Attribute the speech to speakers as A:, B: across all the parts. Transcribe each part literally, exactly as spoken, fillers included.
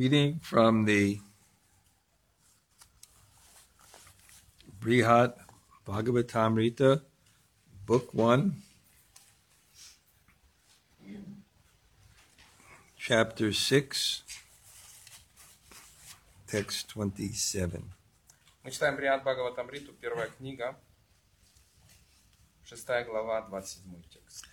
A: Reading from the Brihad Bhagavatamrita, Book one, Chapter six, Text twenty-seven.
B: Мы читаем Брихад Бхагаватамриту, первая книга, шестая глава, двадцать седьмой текст.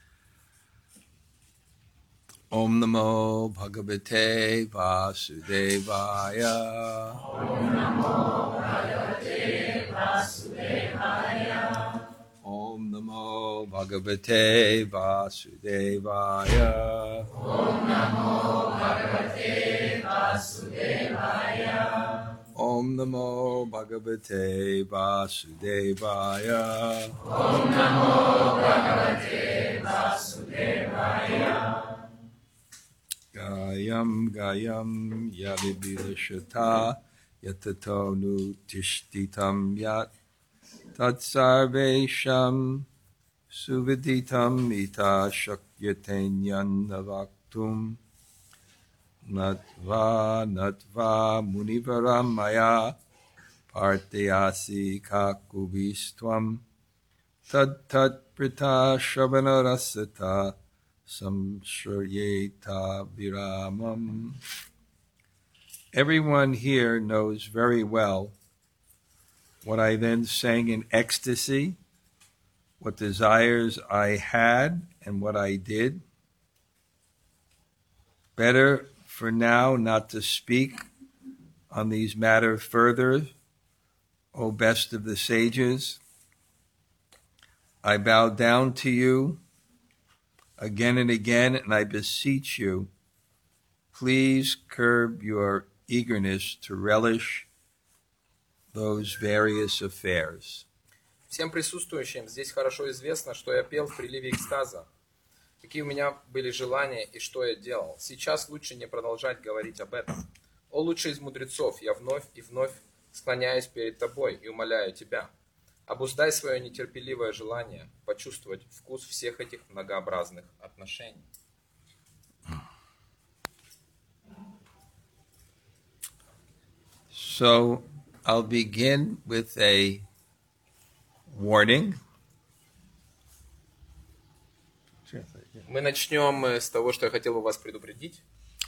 A: Om Namo Bhagavate Vasudevaya.
C: Om Namo Bhagavate Vasudevaya.
A: Om Namo Bhagavate Vasudevaya.
C: Om Namo Bhagavate Vasudevaya.
A: Om Namo Bhagavate Vasudevaya.
C: Om Namo Bhagavate Vasudevaya.
A: Gayam Gayam Yavibilashata Yatato Nutishtitam Yat Tatsarvesham Suviditam Ita Shakyatenyan Navaktum Natva Natva Munivaram Maya Partayasi Kakubistvam Tad Tat Prita Shavana Rasata Samshrayeta Viramam. Everyone here knows very well what I then sang in ecstasy, what desires I had and what I did. Better for now not to speak on these matters further, O best of the sages. I bow down to you again and again, and I beseech you, please curb your eagerness to relish those various affairs.
B: Всем присутствующим здесь хорошо известно, что я пел в приливе экстаза, какие у меня были желания и что я делал. Сейчас лучше не продолжать говорить об этом. О лучший из мудрецов, я вновь и вновь склоняюсь перед тобой и умоляю тебя. Обуздай свое нетерпеливое желание почувствовать вкус всех этих многообразных отношений.
A: So I'll begin with a warning.
B: Мы начнем с того, что я хотел бы вас предупредить.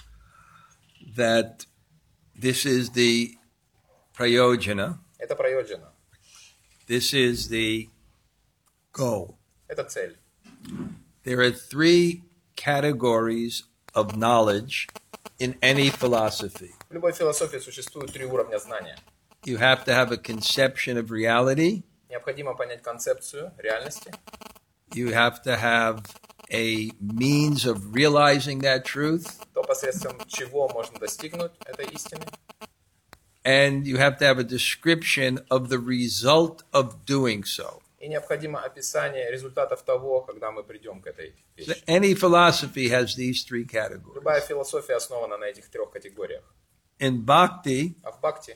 A: That this is the prayojana.
B: Это прайоджана.
A: This is the goal.
B: Это цель.
A: There are three categories of knowledge in any philosophy.
B: В любой философии существует три уровня знания.
A: You have to have a conception of reality.
B: Необходимо понять концепцию реальности.
A: You have to have a means of realizing that truth.
B: То, посредством чего можно достигнуть этой истины.
A: And you have to have a description of the result of doing so.
B: И необходимо описание результатов того, когда мы придем к этой
A: So
B: вещи.
A: any philosophy has these three categories.
B: Любая философия основана на этих трех категориях.
A: In Bhakti,
B: А в Бхакти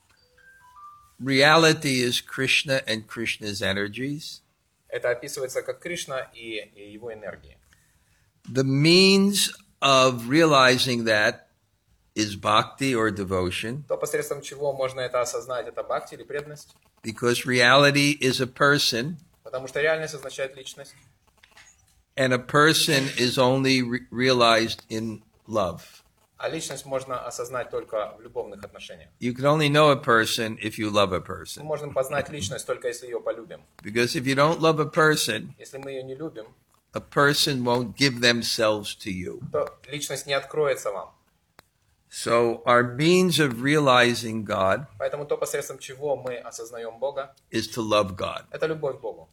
A: reality is Krishna and Krishna's energies.
B: это описывается как Кришна и, и его энергии.
A: The means of realizing that is bhakti or devotion,
B: То, посредством чего можно это осознать, это Бхакти или преданность.
A: because reality is a person,
B: Потому что реальность означает личность.
A: and a person is only re- realized in love.
B: А личность можно осознать только в любовных отношениях.
A: You can only know a person if you love a
B: Мы
A: person.
B: можем познать личность только если ее полюбим.
A: Because if you don't love a person,
B: Если мы ее не любим,
A: a person won't give themselves to you.
B: то личность не откроется вам.
A: So our means of realizing God
B: Поэтому то, посредством чего мы осознаем Бога,
A: is to love God.
B: это любовь к Богу.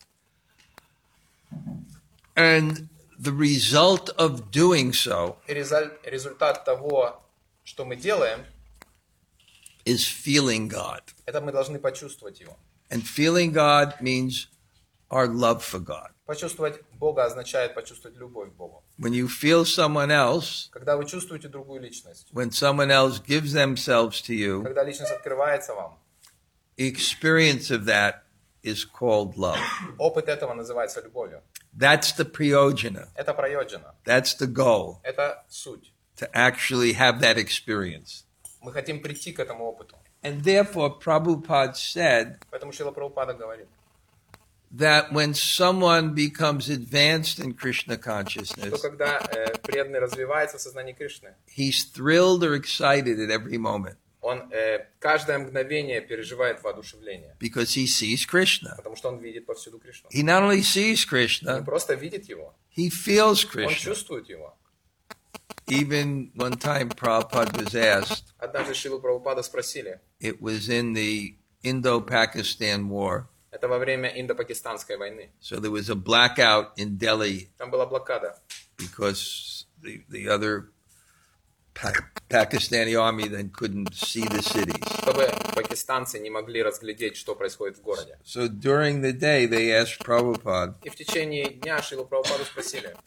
A: And the result of doing so
B: И резаль- результат того, что мы делаем,
A: is feeling God.
B: это мы должны почувствовать его.
A: And feeling God means our love for God.
B: Почувствовать Бога означает почувствовать любовь к Богу.
A: When you feel someone else,
B: Когда вы чувствуете другую личность,
A: when someone else gives themselves to you,
B: когда личность открывается вам,
A: the experience of that is called love.
B: опыт этого называется любовью.
A: That's the priyojana.
B: Это прайоджана.
A: That's the goal,
B: Это суть.
A: to actually have that experience.
B: Мы хотим прийти к этому опыту.
A: And therefore, Prabhupada said
B: Поэтому Шрила Прабхупада говорит,
A: that when someone becomes advanced in Krishna
B: что
A: consciousness,
B: когда э, преданный развивается в сознании Кришны,
A: he's thrilled or excited at every moment
B: он э, каждое мгновение переживает воодушевление,
A: because he sees Krishna.
B: потому что он видит повсюду Кришну.
A: He not only sees
B: Он
A: Krishna,
B: просто видит его,
A: he feels
B: он
A: Krishna.
B: чувствует его.
A: Even one time Prabhupada was asked,
B: Однажды Шрилу Прабхупада спросили,
A: it was in the Indo-Pakistan war,
B: это во время Индо-Пакистанской войны.
A: so there was a blackout in Delhi
B: Там была блокада,
A: because the, the other pa- Pakistani army then couldn't see the cities.
B: чтобы пакистанцы не могли разглядеть, что происходит в городе.
A: So during the day they asked Prabhupada,
B: И в течение дня Шрилу Прабхупаду спросили,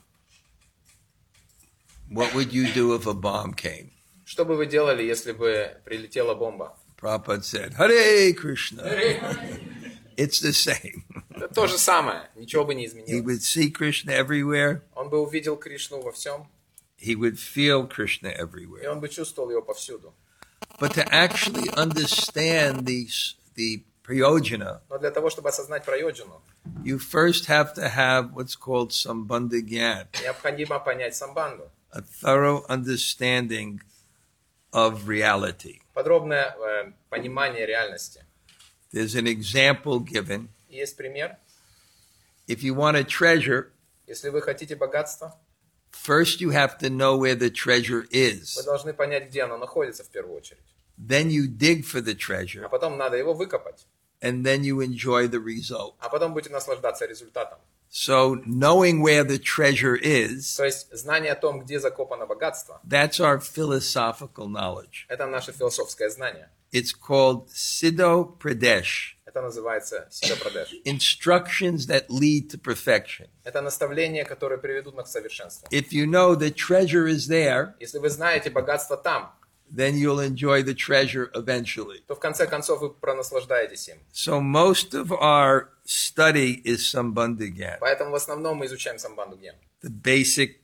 A: what would you do if a bomb came?
B: что бы вы делали, если бы прилетела бомба?
A: Prabhupada said, Hare Krishna. It's the same.
B: Это то же самое, ничего бы не
A: He
B: изменилось.
A: would see Krishna everywhere.
B: Он бы увидел Кришну во всем,
A: He would feel Krishna
B: и
A: everywhere.
B: он бы чувствовал его повсюду.
A: But to actually understand the, the prayojana,
B: Но для того, чтобы осознать прайоджану,
A: you first have to have what's called sambandha gyan,
B: необходимо понять самбанду,
A: a thorough understanding of reality.
B: подробное э, понимание реальности.
A: There's an example given.
B: Есть пример.
A: If you want a treasure,
B: Если вы хотите богатства,
A: first you have to know where the treasure
B: вы
A: is.
B: должны понять, где оно находится в первую очередь.
A: Then you dig for the
B: А
A: treasure,
B: потом надо его выкопать.
A: and then you enjoy the result.
B: А потом будете наслаждаться результатом.
A: So knowing where the treasure is,
B: То есть знание о том, где закопано богатство,
A: that's our philosophical knowledge.
B: это наше философское знание.
A: It's called Siddho Pradesh,
B: Это называется сидапрадеш.
A: instructions that lead to perfection.
B: Это наставления, которые приведут нас к совершенству.
A: If you know the treasure is there,
B: Если вы знаете богатство там,
A: then you'll enjoy the treasure eventually.
B: то в конце концов вы пронаслаждаетесь им.
A: So most of our study is Sambandha Gyan,
B: Поэтому в основном мы изучаем самбанду гьян.
A: the basic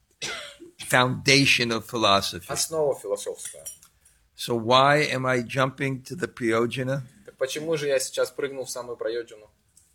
A: foundation of philosophy.
B: Основа философская.
A: So why am I jumping to the Priyojana?
B: Так почему же я сейчас прыгнул в самую прайоджану?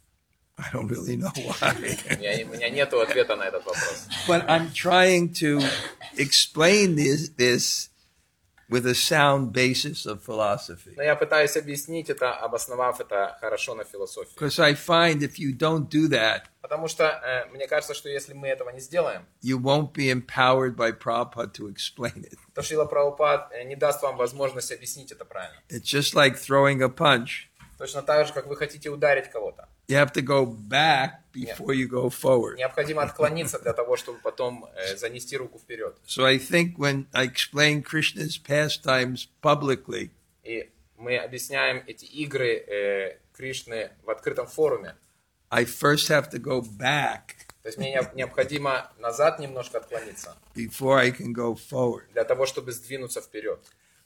A: I don't really know why.
B: У меня, у меня нет ответа на этот вопрос.
A: But I'm trying to explain this, this with a sound basis of philosophy.
B: Но я пытаюсь объяснить это, обосновав это хорошо на философии.
A: Because I find if you don't do that,
B: Потому что э, мне кажется, что если мы этого не сделаем,
A: you won't be empowered by Prabhupada to explain it.
B: то Шрила Прабхупад э, не даст вам возможность объяснить это правильно.
A: It's just like throwing a punch.
B: Точно так же, как вы хотите ударить кого-то.
A: You have to go back before you go forward.
B: Необходимо отклониться для того, чтобы потом э, занести руку вперед.
A: So I think when I explain Krishna's pastimes publicly,
B: И мы объясняем эти игры э, Кришны в открытом форуме.
A: I first have to go back
B: То есть мне необ- необходимо назад немножко отклониться
A: before I can go forward.
B: для того, чтобы сдвинуться вперед.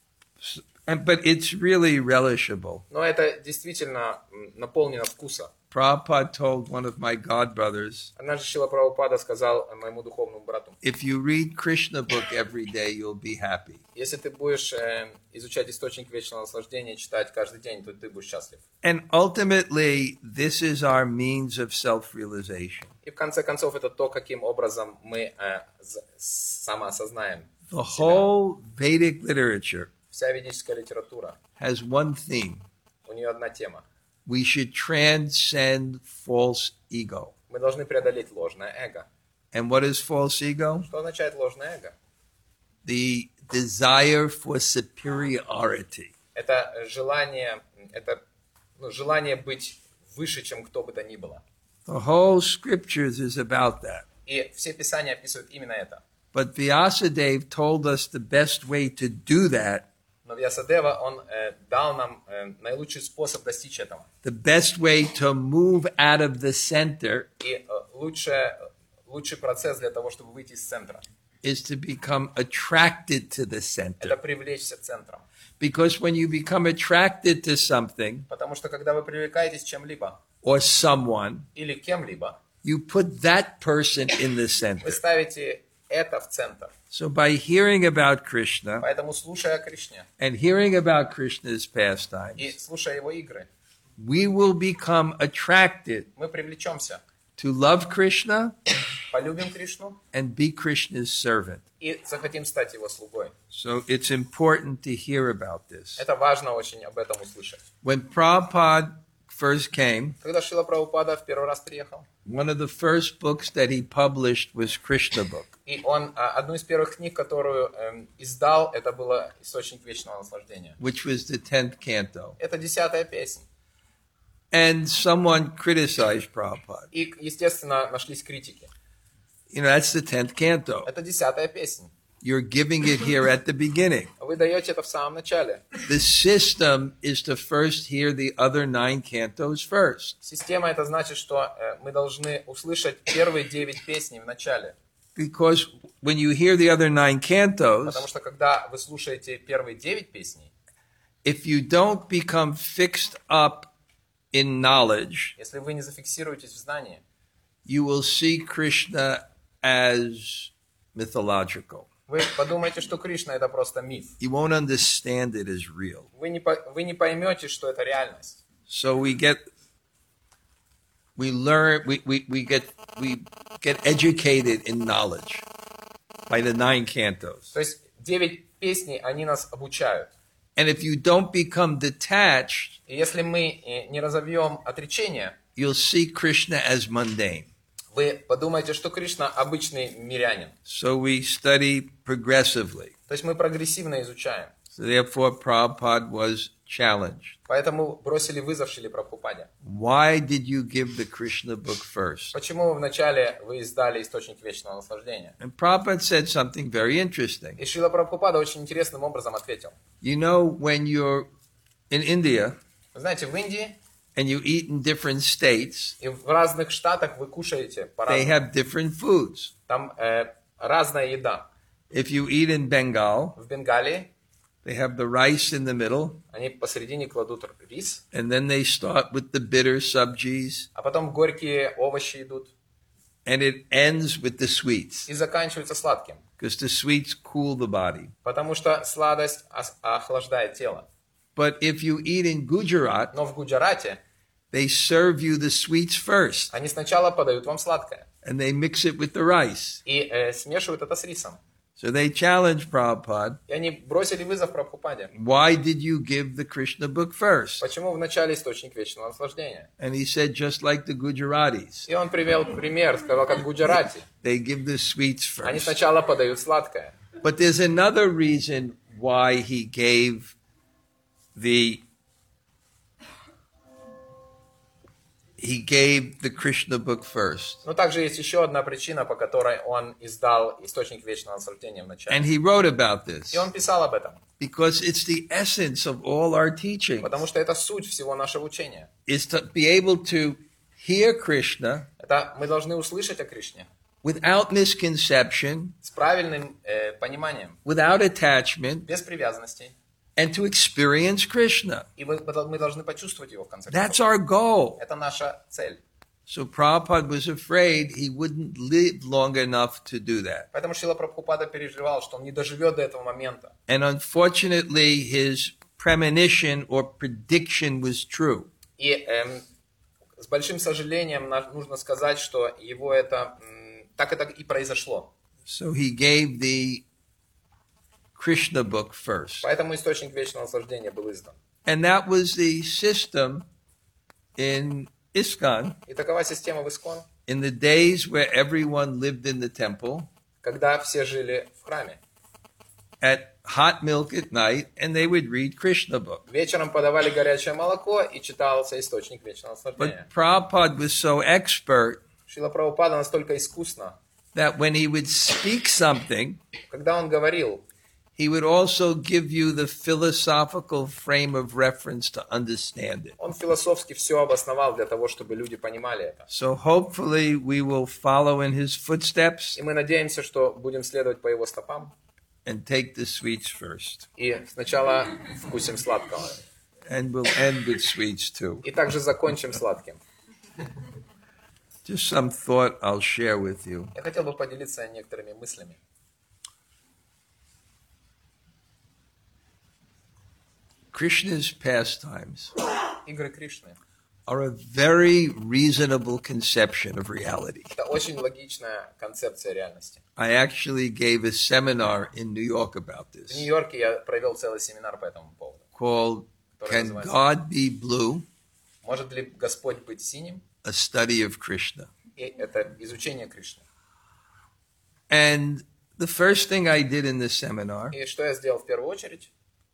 A: And, but it's really relishable.
B: Но это действительно м, наполнено вкуса.
A: Prabhupada told one of my godbrothers,
B: Однажды Шрила Прабхупада сказал моему духовному брату:
A: if you read Krishna book every day, you'll be happy.
B: если ты будешь э, изучать источник вечного наслаждения, читать каждый день, то ты будешь счастлив.
A: And ultimately, this is our means of self-realization.
B: И в конце концов это то, каким образом мы э, з- самоосознаем.
A: The
B: себя.
A: whole Vedic literature
B: Вся ведическая литература,
A: has one theme.
B: у нее одна тема.
A: We should transcend false ego.
B: Мы должны преодолеть ложное эго.
A: And what is false ego?
B: Что означает ложное эго?
A: The desire for superiority.
B: Это желание, это ну, желание быть выше, чем кто бы то ни было.
A: The whole scriptures is about that.
B: И все писания описывают именно это.
A: But Vyasadeva told us the best way to do that,
B: Но Вьясадева, он э, дал нам э, наилучший способ достичь этого.
A: the best way to move out of the center
B: И э, лучшее, лучший процесс для того, чтобы выйти из центра,
A: is to become attracted to the
B: это
A: center.
B: привлечься центром.
A: Because when you become attracted to something
B: Потому что когда вы привлекаетесь чем-либо
A: or someone,
B: или кем-либо,
A: you put that person in the
B: вы
A: center.
B: ставите это в центр.
A: So by hearing about Krishna
B: Поэтому, слушая о Кришне
A: and hearing about Krishna's pastimes,
B: и слушая его игры,
A: we will become attracted
B: мы привлечемся,
A: to love Krishna
B: полюбим Кришну
A: and be Krishna's servant.
B: и захотим стать его слугой.
A: So it's important to hear about this.
B: Это важно очень об этом услышать.
A: When Prabhupada first came,
B: Когда Шрила Прабхупада в первый раз приехал,
A: one of the first books that he published was Krishna book,
B: и он, а, одну из первых книг, которую эм, издал, это было «Источник вечного наслаждения».
A: which was the tenth canto.
B: Это десятая песня.
A: And someone criticized Prabhupada.
B: И, естественно, нашлись критики.
A: You know, that's the tenth canto.
B: Это десятая песня.
A: You're giving it here at the beginning.
B: Вы даете это в самом начале.
A: The system is to first hear the other nine cantos first.
B: Система — это значит, что э, мы должны услышать первые девять песней в начале.
A: Because when you hear the other nine cantos,
B: Потому что когда вы слушаете первые девять песней,
A: if you don't become fixed up in knowledge,
B: если вы не зафиксируетесь в знании,
A: you will see Krishna as mythological.
B: вы подумаете, что Кришна — это просто миф.
A: You won't understand it as real.
B: Вы не, по- вы не поймете, что это реальность.
A: So we get, we learn, we, we, we get, we get educated in knowledge by the nine cantos.
B: То есть девять песней, они нас обучают.
A: And if you don't become detached,
B: И если мы э, не разовьем отречение,
A: you'll see Krishna as mundane.
B: вы подумаете, что Кришна обычный мирянин.
A: So we study progressively.
B: То есть мы прогрессивно изучаем.
A: So therefore Prabhupada was challenged.
B: Поэтому бросили вызов Шриле Прабхупаде.
A: Why did you give the Krishna book first?
B: Почему вначале вы издали «Источник вечного наслаждения»?
A: And Prabhupada said something very interesting.
B: И Шрила Прабхупада очень интересным образом ответил.
A: You know, when you're in India
B: Вы знаете, в Индии
A: and you eat in different states,
B: и в разных штатах вы кушаете
A: they
B: по-разному.
A: have different foods.
B: Там э, разная еда.
A: If you eat in Bengal,
B: В Бенгалии
A: they have the rice in the middle,
B: они посередине кладут рис,
A: and then they start with the bitter subjis,
B: а потом горькие овощи идут
A: and it ends with the sweets,
B: и заканчиваются сладким.
A: because the sweets cool the body.
B: Потому что сладость ос- охлаждает тело.
A: But if you eat in Gujarat,
B: Но в Гуджарате
A: they serve you the sweets first,
B: они сначала подают вам сладкое
A: and they mix it with the rice.
B: и э, смешивают это с рисом.
A: So they challenged Prabhupada,
B: И они бросили вызов Прабхупаде.
A: why did you give the Krishna book first?
B: Почему в начале «Источник вечного наслаждения»?
A: And he said, just like the Gujaratis,
B: И он привел пример, сказал, как в Гуджарате.
A: they give the sweets
B: Они
A: first.
B: сначала подают сладкое.
A: But there's another reason why he gave the he gave the Krishna book first.
B: Но также есть еще одна причина, по которой он издал «Источник вечного наслаждения» в начале.
A: And he wrote about this
B: И он писал об этом,
A: because it's the essence of all our teaching,
B: потому что это суть всего нашего учения.
A: is to be able to hear Krishna
B: Это мы должны услышать о Кришне
A: without misconception,
B: с правильным э, пониманием,
A: without attachment,
B: без привязанностей.
A: and to experience Krishna.
B: И мы, мы должны почувствовать его в конце
A: That's
B: концов.
A: our goal.
B: Это наша цель.
A: So Prabhupada was afraid he wouldn't live long enough to do that.
B: Поэтому Шрила Прабхупада переживал, что он не доживет до этого момента.
A: And unfortunately, his premonition or prediction was true.
B: И эм, с большим сожалением на- нужно сказать, что его это м, так это и произошло.
A: So he gave the Krishna book first.
B: Поэтому «Источник вечного наслаждения» был издан.
A: And that was the system in ISKCON
B: И такова система в Искон,
A: in the days where everyone lived in the temple,
B: когда все жили в храме.
A: at hot milk at night, and they would read Krishna book.
B: Вечером подавали горячее молоко и читался «Источник вечного наслаждения».
A: But Prabhupada was so expert
B: Шрила Прабхупада настолько искусно,
A: that when he would speak something,
B: когда он говорил,
A: he would also give you the philosophical frame of reference to understand it.
B: он философски все обосновал для того, чтобы люди понимали это.
A: So hopefully we will follow in his footsteps
B: И мы надеемся, что будем следовать по его стопам
A: and take the sweets first.
B: и сначала вкусим сладкого,
A: And we'll end with sweets too.
B: и также закончим сладким.
A: Just some thought I'll share with you.
B: Я хотел бы поделиться некоторыми мыслями.
A: Krishna's pastimes
B: Игры Кришны
A: are a very reasonable conception of reality.
B: — это очень логичная концепция реальности.
A: I actually gave a seminar in New York about
B: В
A: this
B: Нью-Йорке я провел целый семинар по этому поводу.
A: called Can God Be Blue?
B: Может ли Господь быть синим?
A: A Study of Krishna.
B: И это изучение Кришны.
A: And the first thing I did in this seminar
B: И что я сделал в первую очередь?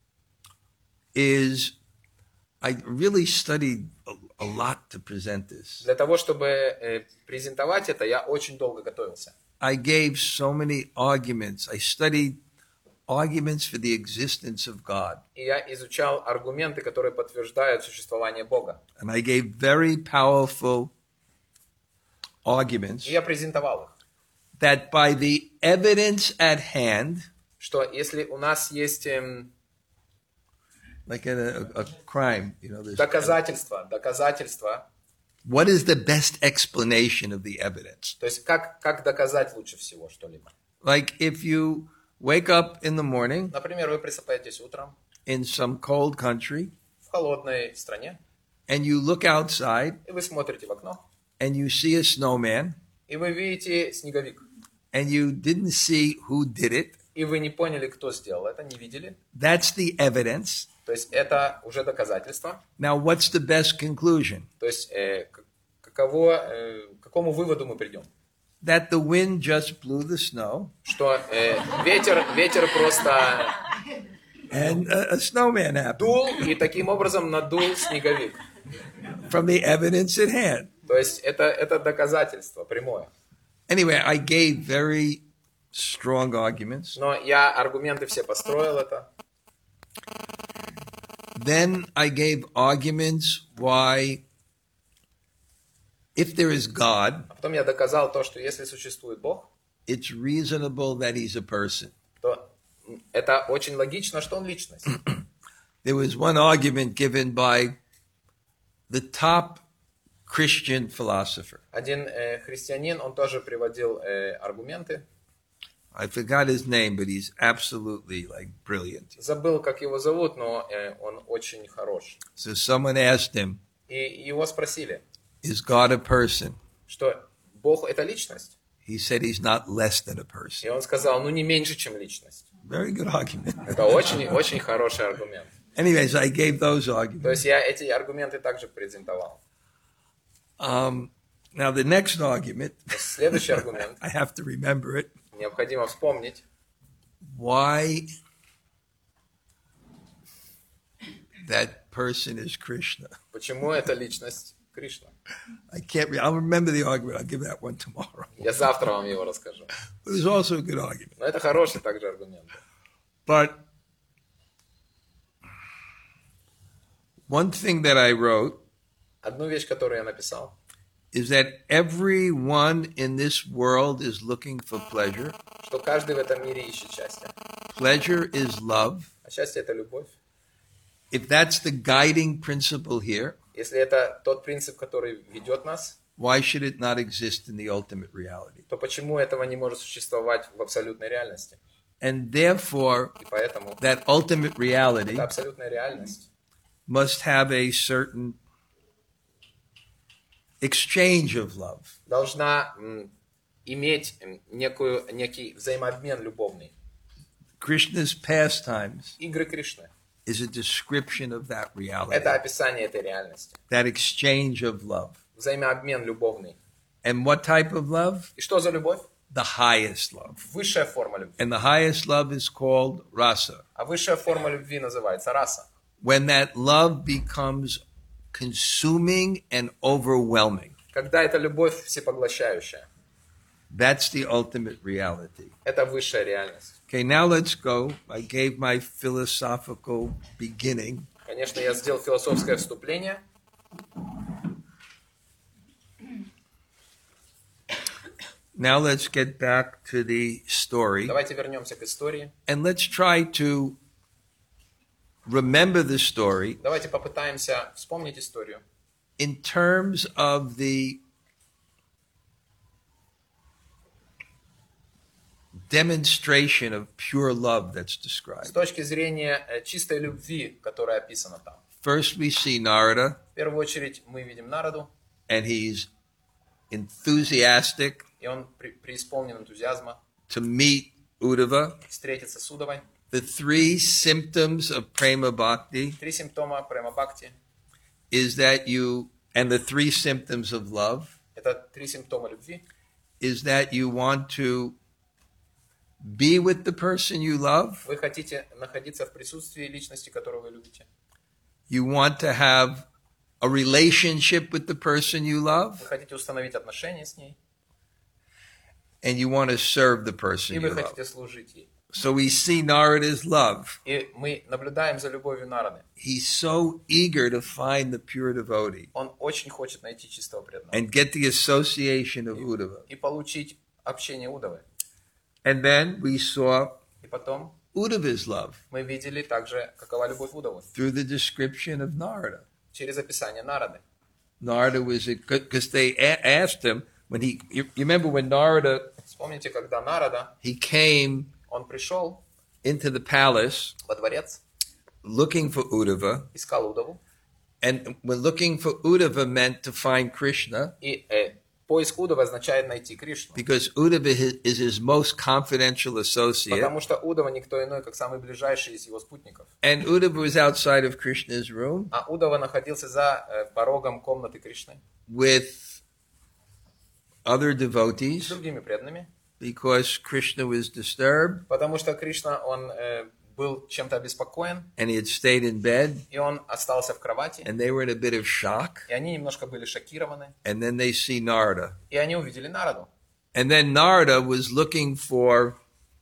A: is I really studied a, a lot to present this.
B: Для того, чтобы э, презентовать это, я очень долго готовился.
A: I gave so many arguments. I studied arguments for the existence of God.
B: И я изучал аргументы, которые подтверждают существование Бога.
A: And I gave very powerful arguments
B: И я презентовал их.
A: that by the evidence at hand,
B: Что если у нас есть эм,
A: like in a, a crime, you know, there's,
B: доказательства, доказательства,
A: what is the best explanation of the evidence?
B: то есть как, как доказать лучше всего что-либо?
A: Like if you wake up in the morning
B: Например, вы просыпаетесь утром
A: in some cold country
B: в холодной стране,
A: and you look outside
B: и вы смотрите в окно,
A: and you see a snowman
B: и вы видите снеговик,
A: and you didn't see who did it,
B: и вы не поняли, кто сделал это, не видели.
A: that's the evidence.
B: То есть это уже доказательство.
A: Now, what's the best conclusion?
B: То есть э, к- каково, э, к какому выводу мы придем?
A: That the wind just blew the snow
B: Что э, ветер, ветер просто
A: and a, a snowman happened
B: дул и таким образом надул снеговик.
A: from the evidence at hand.
B: То есть это, это доказательство прямое.
A: Anyway, I gave very strong arguments.
B: Но я аргументы все построил это.
A: Then I gave arguments why, if there is God,
B: А потом я доказал то, что если существует Бог,
A: it's reasonable that he's a person.
B: то это очень логично, что он личность.
A: There was one argument given by the top Christian philosopher.
B: Один э, христианин, он тоже приводил э, аргументы.
A: I forgot his name, but he's absolutely like brilliant.
B: Забыл, как его зовут, но э, он очень хорош.
A: So someone asked him,
B: И его спросили,
A: is God a person?
B: что Бог это личность?
A: He said he's not less than a
B: И
A: person.
B: он сказал, ну не меньше, чем личность.
A: Very good argument.
B: Это очень, очень хороший аргумент.
A: Anyways, I gave those
B: То
A: arguments.
B: есть я эти аргументы также презентовал.
A: Um, now the next argument,
B: Следующий аргумент,
A: I have to remember it.
B: необходимо вспомнить,
A: Why that person is Krishna.
B: почему это личность Кришна.
A: I can't. Re- I'll remember the argument. I'll give that one tomorrow.
B: Я завтра вам его расскажу.
A: It was also a good argument.
B: Но это хороший также аргумент.
A: But one thing that I wrote
B: Одну вещь, которую я написал,
A: is that everyone in this world is looking for pleasure.
B: что каждый в этом мире ищет счастье.
A: Pleasure is love.
B: А счастье это любовь.
A: If that's the guiding principle here,
B: Если это тот принцип, который ведет нас,
A: why should it not exist in the ultimate reality?
B: то почему этого не может существовать в абсолютной реальности?
A: And therefore,
B: И поэтому
A: that ultimate reality
B: эта абсолютная реальность
A: must have a certain exchange of love.
B: должна м, иметь м, некую, некий взаимообмен любовный.
A: Krishna's pastimes
B: Игры Кришны
A: is a description of that
B: —
A: reality,
B: это описание этой реальности.
A: that exchange of love.
B: Взаимообмен любовный.
A: And what type of love?
B: И что за любовь?
A: The highest love.
B: Высшая форма любви.
A: And the highest love is called rasa.
B: А высшая форма любви называется раса.
A: When that love becomes consuming and overwhelming,
B: Когда эта любовь всепоглощающая.
A: that's the ultimate reality.
B: Это высшая реальность.
A: Okay, now let's go. I gave my philosophical beginning.
B: Конечно, я сделал философское вступление.
A: Now let's get back to the story.
B: Давайте вернемся к истории.
A: And let's try to remember the story
B: Давайте попытаемся вспомнить историю
A: in terms of the demonstration of pure love that's
B: С
A: described.
B: точки зрения э, чистой любви, которая описана там.
A: First, we see Narada,
B: В первую очередь мы видим Нараду,
A: and he's enthusiastic
B: и он при- преисполнен энтузиазма
A: to meet Uddhava.
B: встретиться с Удавой.
A: The three symptoms of prema bhakti
B: Три симптома према-бхакти.
A: is that you, and the three symptoms of love,
B: Это три симптома любви.
A: is that you want to be with the person you love.
B: Вы хотите находиться в присутствии личности, которую вы любите.
A: You want to have a relationship with the person you
B: Вы
A: love,
B: хотите установить отношения с ней.
A: and you want to serve the person
B: И
A: you
B: вы
A: love.
B: хотите служить ей.
A: So we see Narada's love.
B: И мы наблюдаем за любовью Нарады.
A: He's so eager to find the pure devotee
B: Он очень хочет найти чистого преданного.
A: and get the association of Uddhava.
B: И получить общение Удавы.
A: And then we saw
B: И потом
A: Uddhava's love
B: мы видели также, какова любовь Удавы.
A: through the description of Narada.
B: Через описание Нарады.
A: Narada was, because they a- asked him, when he, you, you remember when Narada,
B: Вспомните, когда Нарада,
A: he came
B: он пришел
A: into the palace
B: во дворец,
A: looking for Uddhava,
B: искал Удаву.
A: and when looking for Uddhava meant to find Krishna,
B: И э, поиск Удавы означает найти Кришну.
A: because Uddhava is, is his most confidential associate,
B: Потому что Удава никто иной, как самый ближайший из его спутников.
A: and Uddhava was outside of Krishna's room
B: А Удава находился за э, порогом комнаты Кришны
A: with other
B: с
A: devotees,
B: другими преданными.
A: because Krishna was disturbed,
B: Потому что Кришна, он э, был чем-то обеспокоен,
A: and he had stayed in bed,
B: и он остался в кровати.
A: and they were in a bit of shock,
B: И они немножко были шокированы.
A: and then they see Narada.
B: И они увидели Нараду.
A: And then Narada was looking for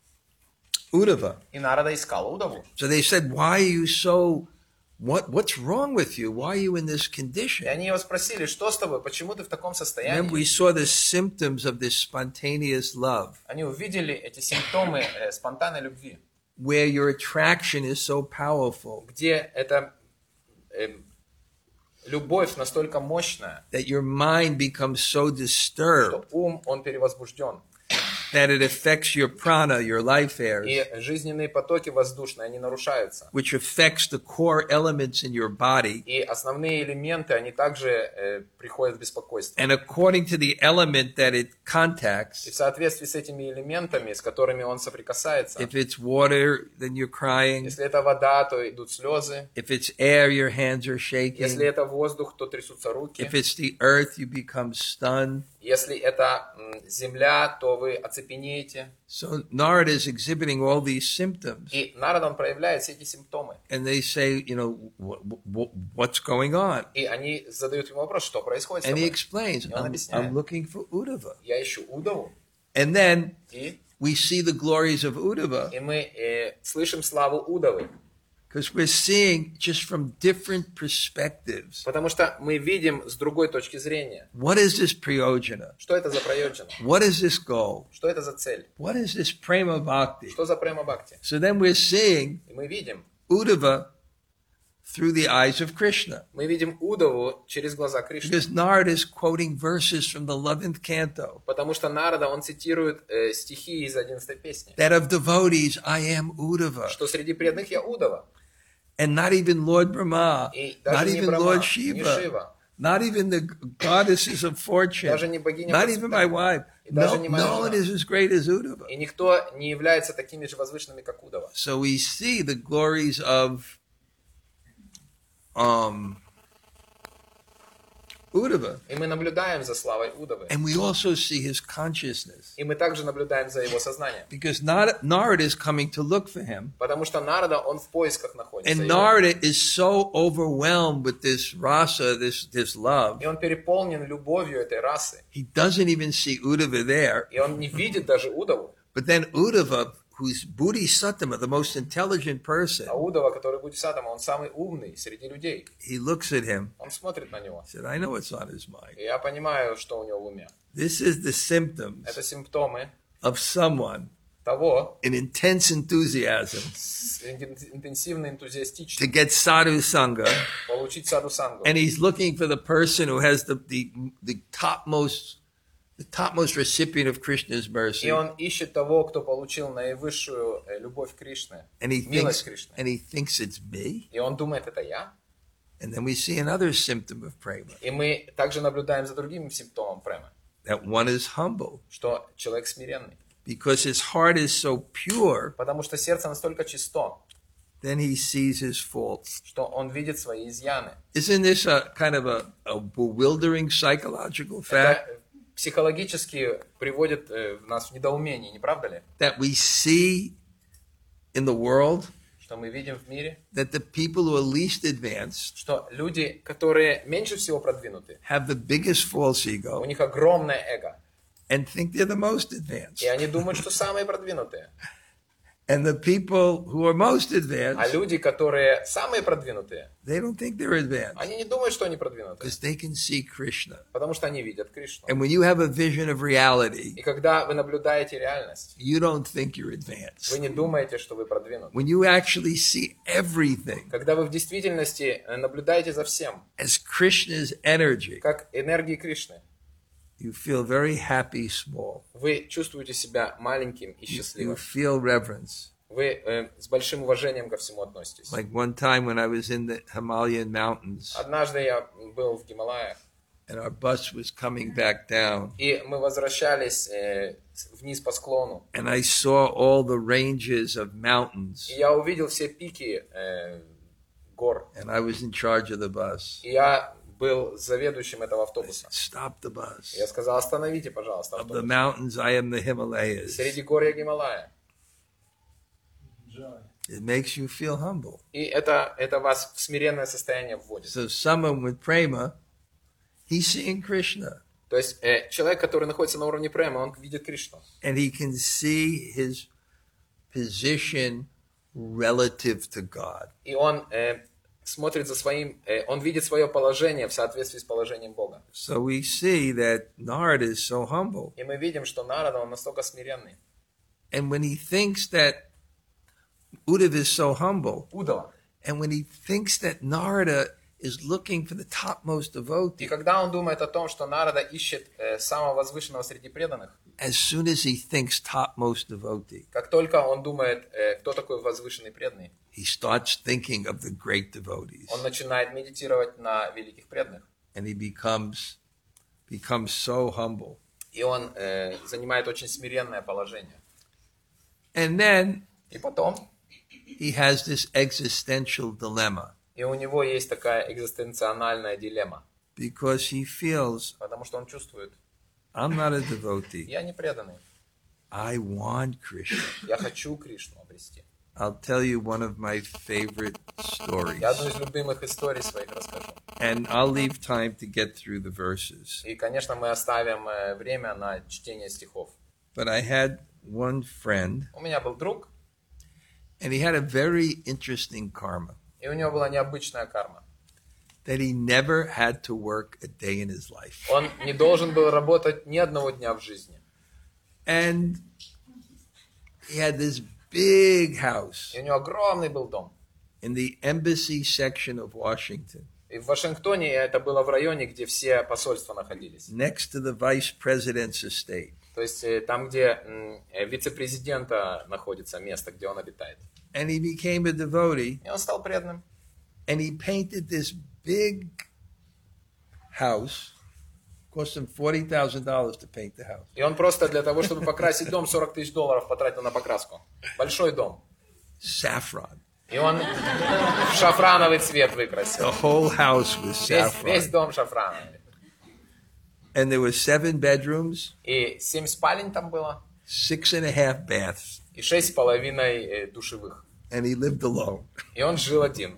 A: Uddhava.
B: И Нарада искала Удаву.
A: So they said, why are you so, what, what's wrong with you? Why are you in this
B: И
A: condition?
B: они его спросили, что с тобой, почему ты в таком
A: Remember,
B: состоянии?
A: we saw the symptoms of this spontaneous love,
B: Они увидели эти симптомы э, спонтанной любви,
A: where your attraction is so powerful
B: где эта э, любовь настолько мощная,
A: that your mind becomes so
B: что
A: disturbed
B: ум, он перевозбужден.
A: that it affects your prana, your life airs,
B: И жизненные потоки воздушные, они нарушаются.
A: which affects the core elements in your body.
B: И основные элементы, они также э, приходят в беспокойство.
A: And according to the element that it
B: И
A: contacts,
B: в соответствии с этими элементами, с которыми он соприкасается,
A: if it's water, then you're crying.
B: если это вода, то идут слезы.
A: If it's air, your hands are
B: Если
A: shaking.
B: это воздух, то трясутся руки.
A: If it's the earth, you become stunned.
B: Если это м, земля, то вы оцепенеете.
A: So Narada is exhibiting all these symptoms.
B: И Нарада, он проявляет все эти симптомы.
A: And they say, you know, what, what, what's going on?
B: И они задают ему вопрос, что происходит с
A: And he
B: тобой.
A: explains,
B: И он
A: I'm,
B: объясняет.
A: I'm looking for Uddhava.
B: Я ищу Удаву.
A: And then
B: И,
A: we see the glories of Uddhava,
B: и мы э, слышим славу Удавы.
A: because we're seeing just from different perspectives.
B: Потому что мы видим с другой точки зрения.
A: What is this prayojana?
B: Что это за прайоджана?
A: What is this goal?
B: Что это за цель?
A: What is this prema bhakti?
B: Что за према бхакти?
A: So then we're seeing
B: И мы видим.
A: Uddhava through the eyes of Krishna.
B: Мы видим Удаву через глаза Кришны.
A: Because Narada is quoting verses from the eleventh canto,
B: Потому что Нарада, он цитирует э, стихи из одиннадцатой песни.
A: that of devotees I am Uddhava.
B: Что среди преданных я Удава.
A: And not even Lord Brahma,
B: И
A: not
B: даже не
A: even
B: Брахма,
A: Lord
B: не
A: Shiva,
B: Шива,
A: not even the goddesses of fortune,
B: даже не богиня
A: not even my
B: процветания.
A: wife.
B: И даже
A: No,
B: не моя
A: no one
B: жена.
A: is as great as Uddhava.
B: И никто не является такими же возвышенными, как Удава.
A: So we see the glories of um, Uddhava.
B: И мы наблюдаем за славой Удавы.
A: And we also see his consciousness.
B: И мы также наблюдаем за его сознанием.
A: Because Narada, Narada is coming to look for him.
B: Потому что Нарада, он в поисках находится.
A: And
B: его.
A: Narada is so overwhelmed with this rasa, this, this love.
B: И он переполнен любовью этой расы.
A: He doesn't even see Uddhava there.
B: И он не видит даже Удаву.
A: But then Uddhava, who's Bodhisattva, the most intelligent person,
B: А Удава, который будет садом, он самый умный среди людей.
A: he looks at him
B: Он смотрит на него.
A: and said, I know what's on his mind.
B: И я понимаю, что у него в уме.
A: This is the symptoms
B: Это симптомы
A: of someone
B: того,
A: in intense enthusiasm
B: с интенсивно
A: to
B: энтузиастичным,
A: get sadhu sangha,
B: получить саду сангу.
A: and he's looking for the person who has the, the, the topmost, the topmost recipient of Krishna's
B: И
A: mercy.
B: он ищет того, кто получил наивысшую э, любовь Кришны,
A: And he
B: милость
A: thinks,
B: Кришны.
A: and he thinks it's me.
B: И он думает, это я.
A: And then we see another symptom of prema,
B: И мы также наблюдаем за другим симптомом премы,
A: that one is humble
B: что человек смиренный.
A: because his heart is so pure.
B: Потому что сердце настолько чисто,
A: Then he sees his faults.
B: что он видит свои изъяны.
A: Isn't this a kind of a, a bewildering psychological fact
B: Это психологически приводит э, нас в недоумение, не правда ли?
A: that we see in the world
B: Что мы видим в мире,
A: that the people who are least advanced
B: что люди, которые меньше всего продвинуты,
A: have the biggest false
B: у
A: ego
B: них огромное эго,
A: and think they're the most advanced.
B: и они думают, что самые продвинутые.
A: And the people who are most
B: А
A: advanced,
B: люди, которые самые продвинутые,
A: they don't think they're advanced
B: они не думают, что они продвинутые,
A: because they can see Krishna.
B: потому что они видят Кришну.
A: And when you have a vision of reality,
B: И когда вы наблюдаете реальность,
A: you don't think you're
B: вы
A: advanced.
B: не думаете, что вы продвинуты.
A: When you actually see everything
B: Когда вы в действительности э, наблюдаете за всем,
A: as Krishna's energy,
B: как энергии Кришны,
A: you feel very happy small.
B: вы чувствуете себя маленьким и
A: You
B: счастливым.
A: feel reverence.
B: Вы э, с большим уважением ко всему относитесь.
A: Like one time when I was in the Himalayan mountains
B: Однажды я был в Гималаях,
A: and our bus was coming back down,
B: и мы возвращались э, вниз по склону,
A: and I saw all the ranges of mountains,
B: и я увидел все пики э, гор,
A: and I was in charge of the bus.
B: и я был заведующим этого автобуса.
A: Stop the bus.
B: Я сказал, остановите, пожалуйста,
A: Of the
B: автобус.
A: mountains, I am the Himalayas.
B: Среди гор я Гималая.
A: It makes you feel humble.
B: И это, это вас в смиренное состояние вводит.
A: So someone with prema, he's seeing Krishna,
B: То есть э, человек, который находится на уровне према, он видит Кришну.
A: and he can see his position relative to God.
B: И он э, смотрит за своим, э, он видит свое положение в соответствии с положением Бога.
A: So we see that Narada is so humble.
B: И мы видим, что Нарада, он настолько смиренный.
A: And when he thinks that Uddhava is so humble,
B: Удала.
A: and when he thinks that Narada is looking for the topmost
B: И
A: devotee,
B: когда он думает о том, что Нарада ищет э, самого возвышенного среди преданных,
A: as soon as he thinks topmost devotee,
B: как только он думает, э, кто такой возвышенный преданный,
A: he starts thinking of the great devotees,
B: он начинает медитировать на великих преданных.
A: and he becomes becomes so humble.
B: И он э, занимает очень смиренное положение.
A: And then
B: И потом,
A: he has this existential dilemma
B: и у него есть такая экзистенциональная дилемма,
A: because he feels,
B: потому что он чувствует,
A: I'm not a devotee.
B: я не преданный,
A: I want Krishna.
B: я хочу Кришну обрести.
A: I'll tell you one of my favorite stories.
B: Я одну из любимых историй своих расскажу.
A: And I'll leave time to get through the verses.
B: И, конечно, мы оставим э, время на чтение стихов.
A: But I had one friend,
B: У меня был друг,
A: and he had a very interesting karma
B: и у него была необычная карма.
A: that he never had to work a day in his life.
B: Он не должен был работать ни одного дня в жизни.
A: And he had this big house
B: И у него огромный был дом.
A: in the embassy section of Washington,
B: И в Вашингтоне это было в районе, где все посольства находились.
A: next to the vice president's estate.
B: То есть э, там, где м, э, вице-президента находится место, где он обитает.
A: And he became a devotee,
B: И он стал преданным.
A: and he painted this big house. Cost him forty thousand dollars to paint the house.
B: И он просто для того, чтобы покрасить дом, сорок тысяч долларов потратил на покраску. Большой дом.
A: Saffron.
B: И он в шафрановый цвет выкрасил.
A: The whole house was
B: Весь, весь
A: saffron.
B: дом шафрановый.
A: And there were seven bedrooms,
B: И семь спален там было,
A: six and a half baths,
B: и шесть с половиной э, душевых.
A: and he lived alone.
B: И он жил один.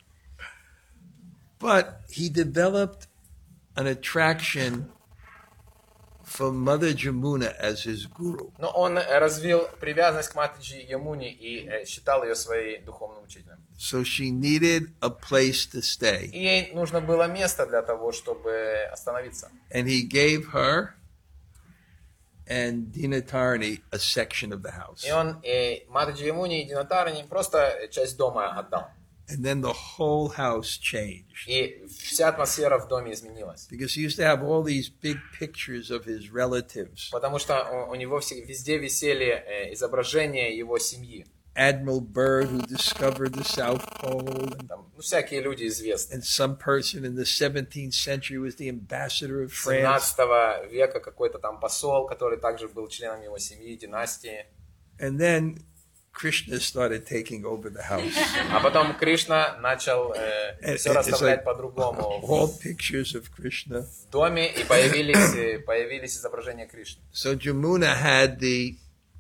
A: But he developed an attraction for Mother Jamuna as his guru.
B: Но он развил привязанность к Матаджи Ямуне и э, считал ее своей духовным учителем.
A: So she needed a place to stay.
B: И ей нужно было место для того, чтобы остановиться.
A: And he gave her and Dinatarni a section of the house.
B: И он э, Матаджи Ямуне и Динатарани просто часть дома отдал.
A: And then the whole house changed.
B: И вся атмосфера в доме изменилась.
A: Because he used to have all these big pictures of his relatives.
B: Потому что у, у него все, везде висели э, изображения его семьи.
A: Admiral Byrd, who discovered the South Pole. And,
B: Там, ну, всякие люди известные.
A: and some person in the seventeenth century was the ambassador of France.
B: семнадцатого века какой-то там посол, который также был членом его семьи, династии.
A: And then Krishna started taking over the house.
B: А потом Кришна начал э,
A: And
B: все
A: it's
B: расставлять
A: like
B: по-другому
A: all pictures of Krishna.
B: в доме, и появились, э, появились изображения Кришны.
A: So Jamuna had the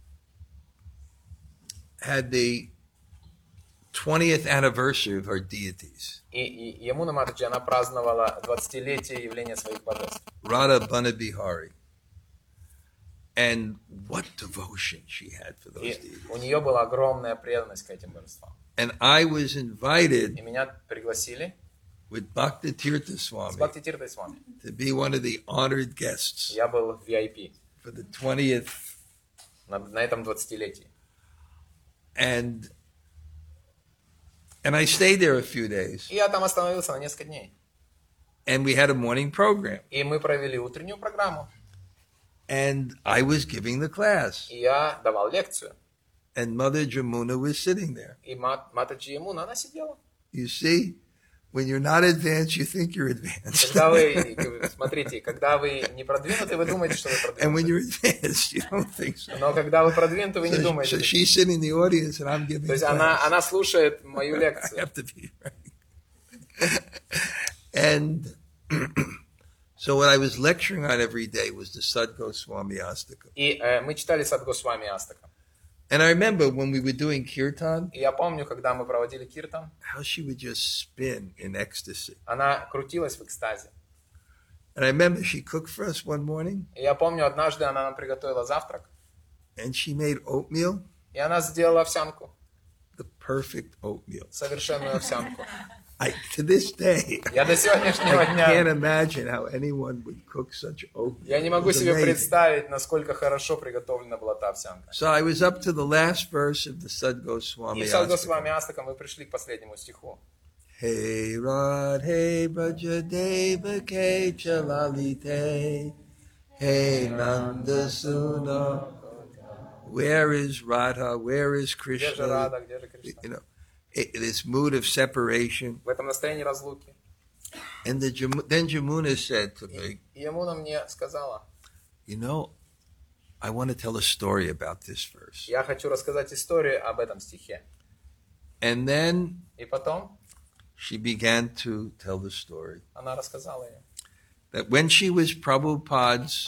A: had the twentieth anniversary of her deities.
B: И, и Ямуна Матаджи, она праздновала двадцатилетие явления своих божеств.
A: Radha Banabihari. And what devotion she had for those
B: И
A: deities.
B: у нее была огромная преданность к этим божествам.
A: And I was
B: И
A: invited
B: меня пригласили
A: with Bhakti Tirtha
B: с
A: Swami
B: Бхакти Тиртой с вами.
A: to be one of the honored guests
B: Я был в ви ай пи
A: for the twentieth.
B: на, на этом двадцатилетии.
A: And and I stayed there a few days.
B: И я там остановился на несколько дней.
A: And we had a morning program.
B: И мы провели утреннюю программу.
A: And I was giving the class.
B: И я давал лекцию.
A: And Mother Jamuna was sitting there.
B: И Мат, Матаджи Ямуна, она сидела.
A: You see, when you're not advanced, you think you're advanced.
B: Когда вы, смотрите, когда вы не продвинуты, вы думаете, что вы
A: And when
B: продвинуты.
A: you're advanced, you don't think so.
B: Но когда вы продвинуты, вы не
A: So,
B: думаете.
A: so she's sitting in the audience and I'm giving
B: То есть
A: class.
B: она, она слушает мою
A: I
B: лекцию.
A: have to be right. And so what I was lecturing on every day was the Sad Goswami Astakam.
B: И э, мы читали Садгосвами Астака.
A: And I remember when we were doing kirtan,
B: И я помню, когда мы проводили киртан,
A: how she would just spin in ecstasy.
B: она крутилась в экстазе.
A: And I remember she cooked for us one morning,
B: И я помню, однажды она нам приготовила завтрак,
A: and she made oatmeal,
B: и она сделала овсянку,
A: the perfect oatmeal.
B: совершенную овсянку.
A: I, to this day,
B: Я до сегодняшнего
A: I can't
B: дня,
A: imagine how anyone would cook such oatmeal.
B: я не
A: It
B: могу
A: was
B: себе
A: amazing.
B: представить, насколько хорошо приготовлена была та овсянка.
A: So I was up to the last verse of the Sad Goswami
B: И в
A: Astakam.
B: Садгосвами Астака мы пришли к последнему стиху.
A: Hey Radhe Braja Deva Ke Chalalite. Hey Nanda Suna. Where is Radha? Where is
B: Где же
A: Krishna?
B: Рада, где же Кришна?
A: You know, it, this mood of separation.
B: В этом настроении разлуки.
A: And the, Jam- then Jamuna said to me,
B: И Ямуна мне сказала,
A: you know, I want to tell a story about this verse.
B: я хочу рассказать историю об этом стихе.
A: And then
B: И потом
A: she began to tell the story.
B: она рассказала ее.
A: That when she was Prabhupada's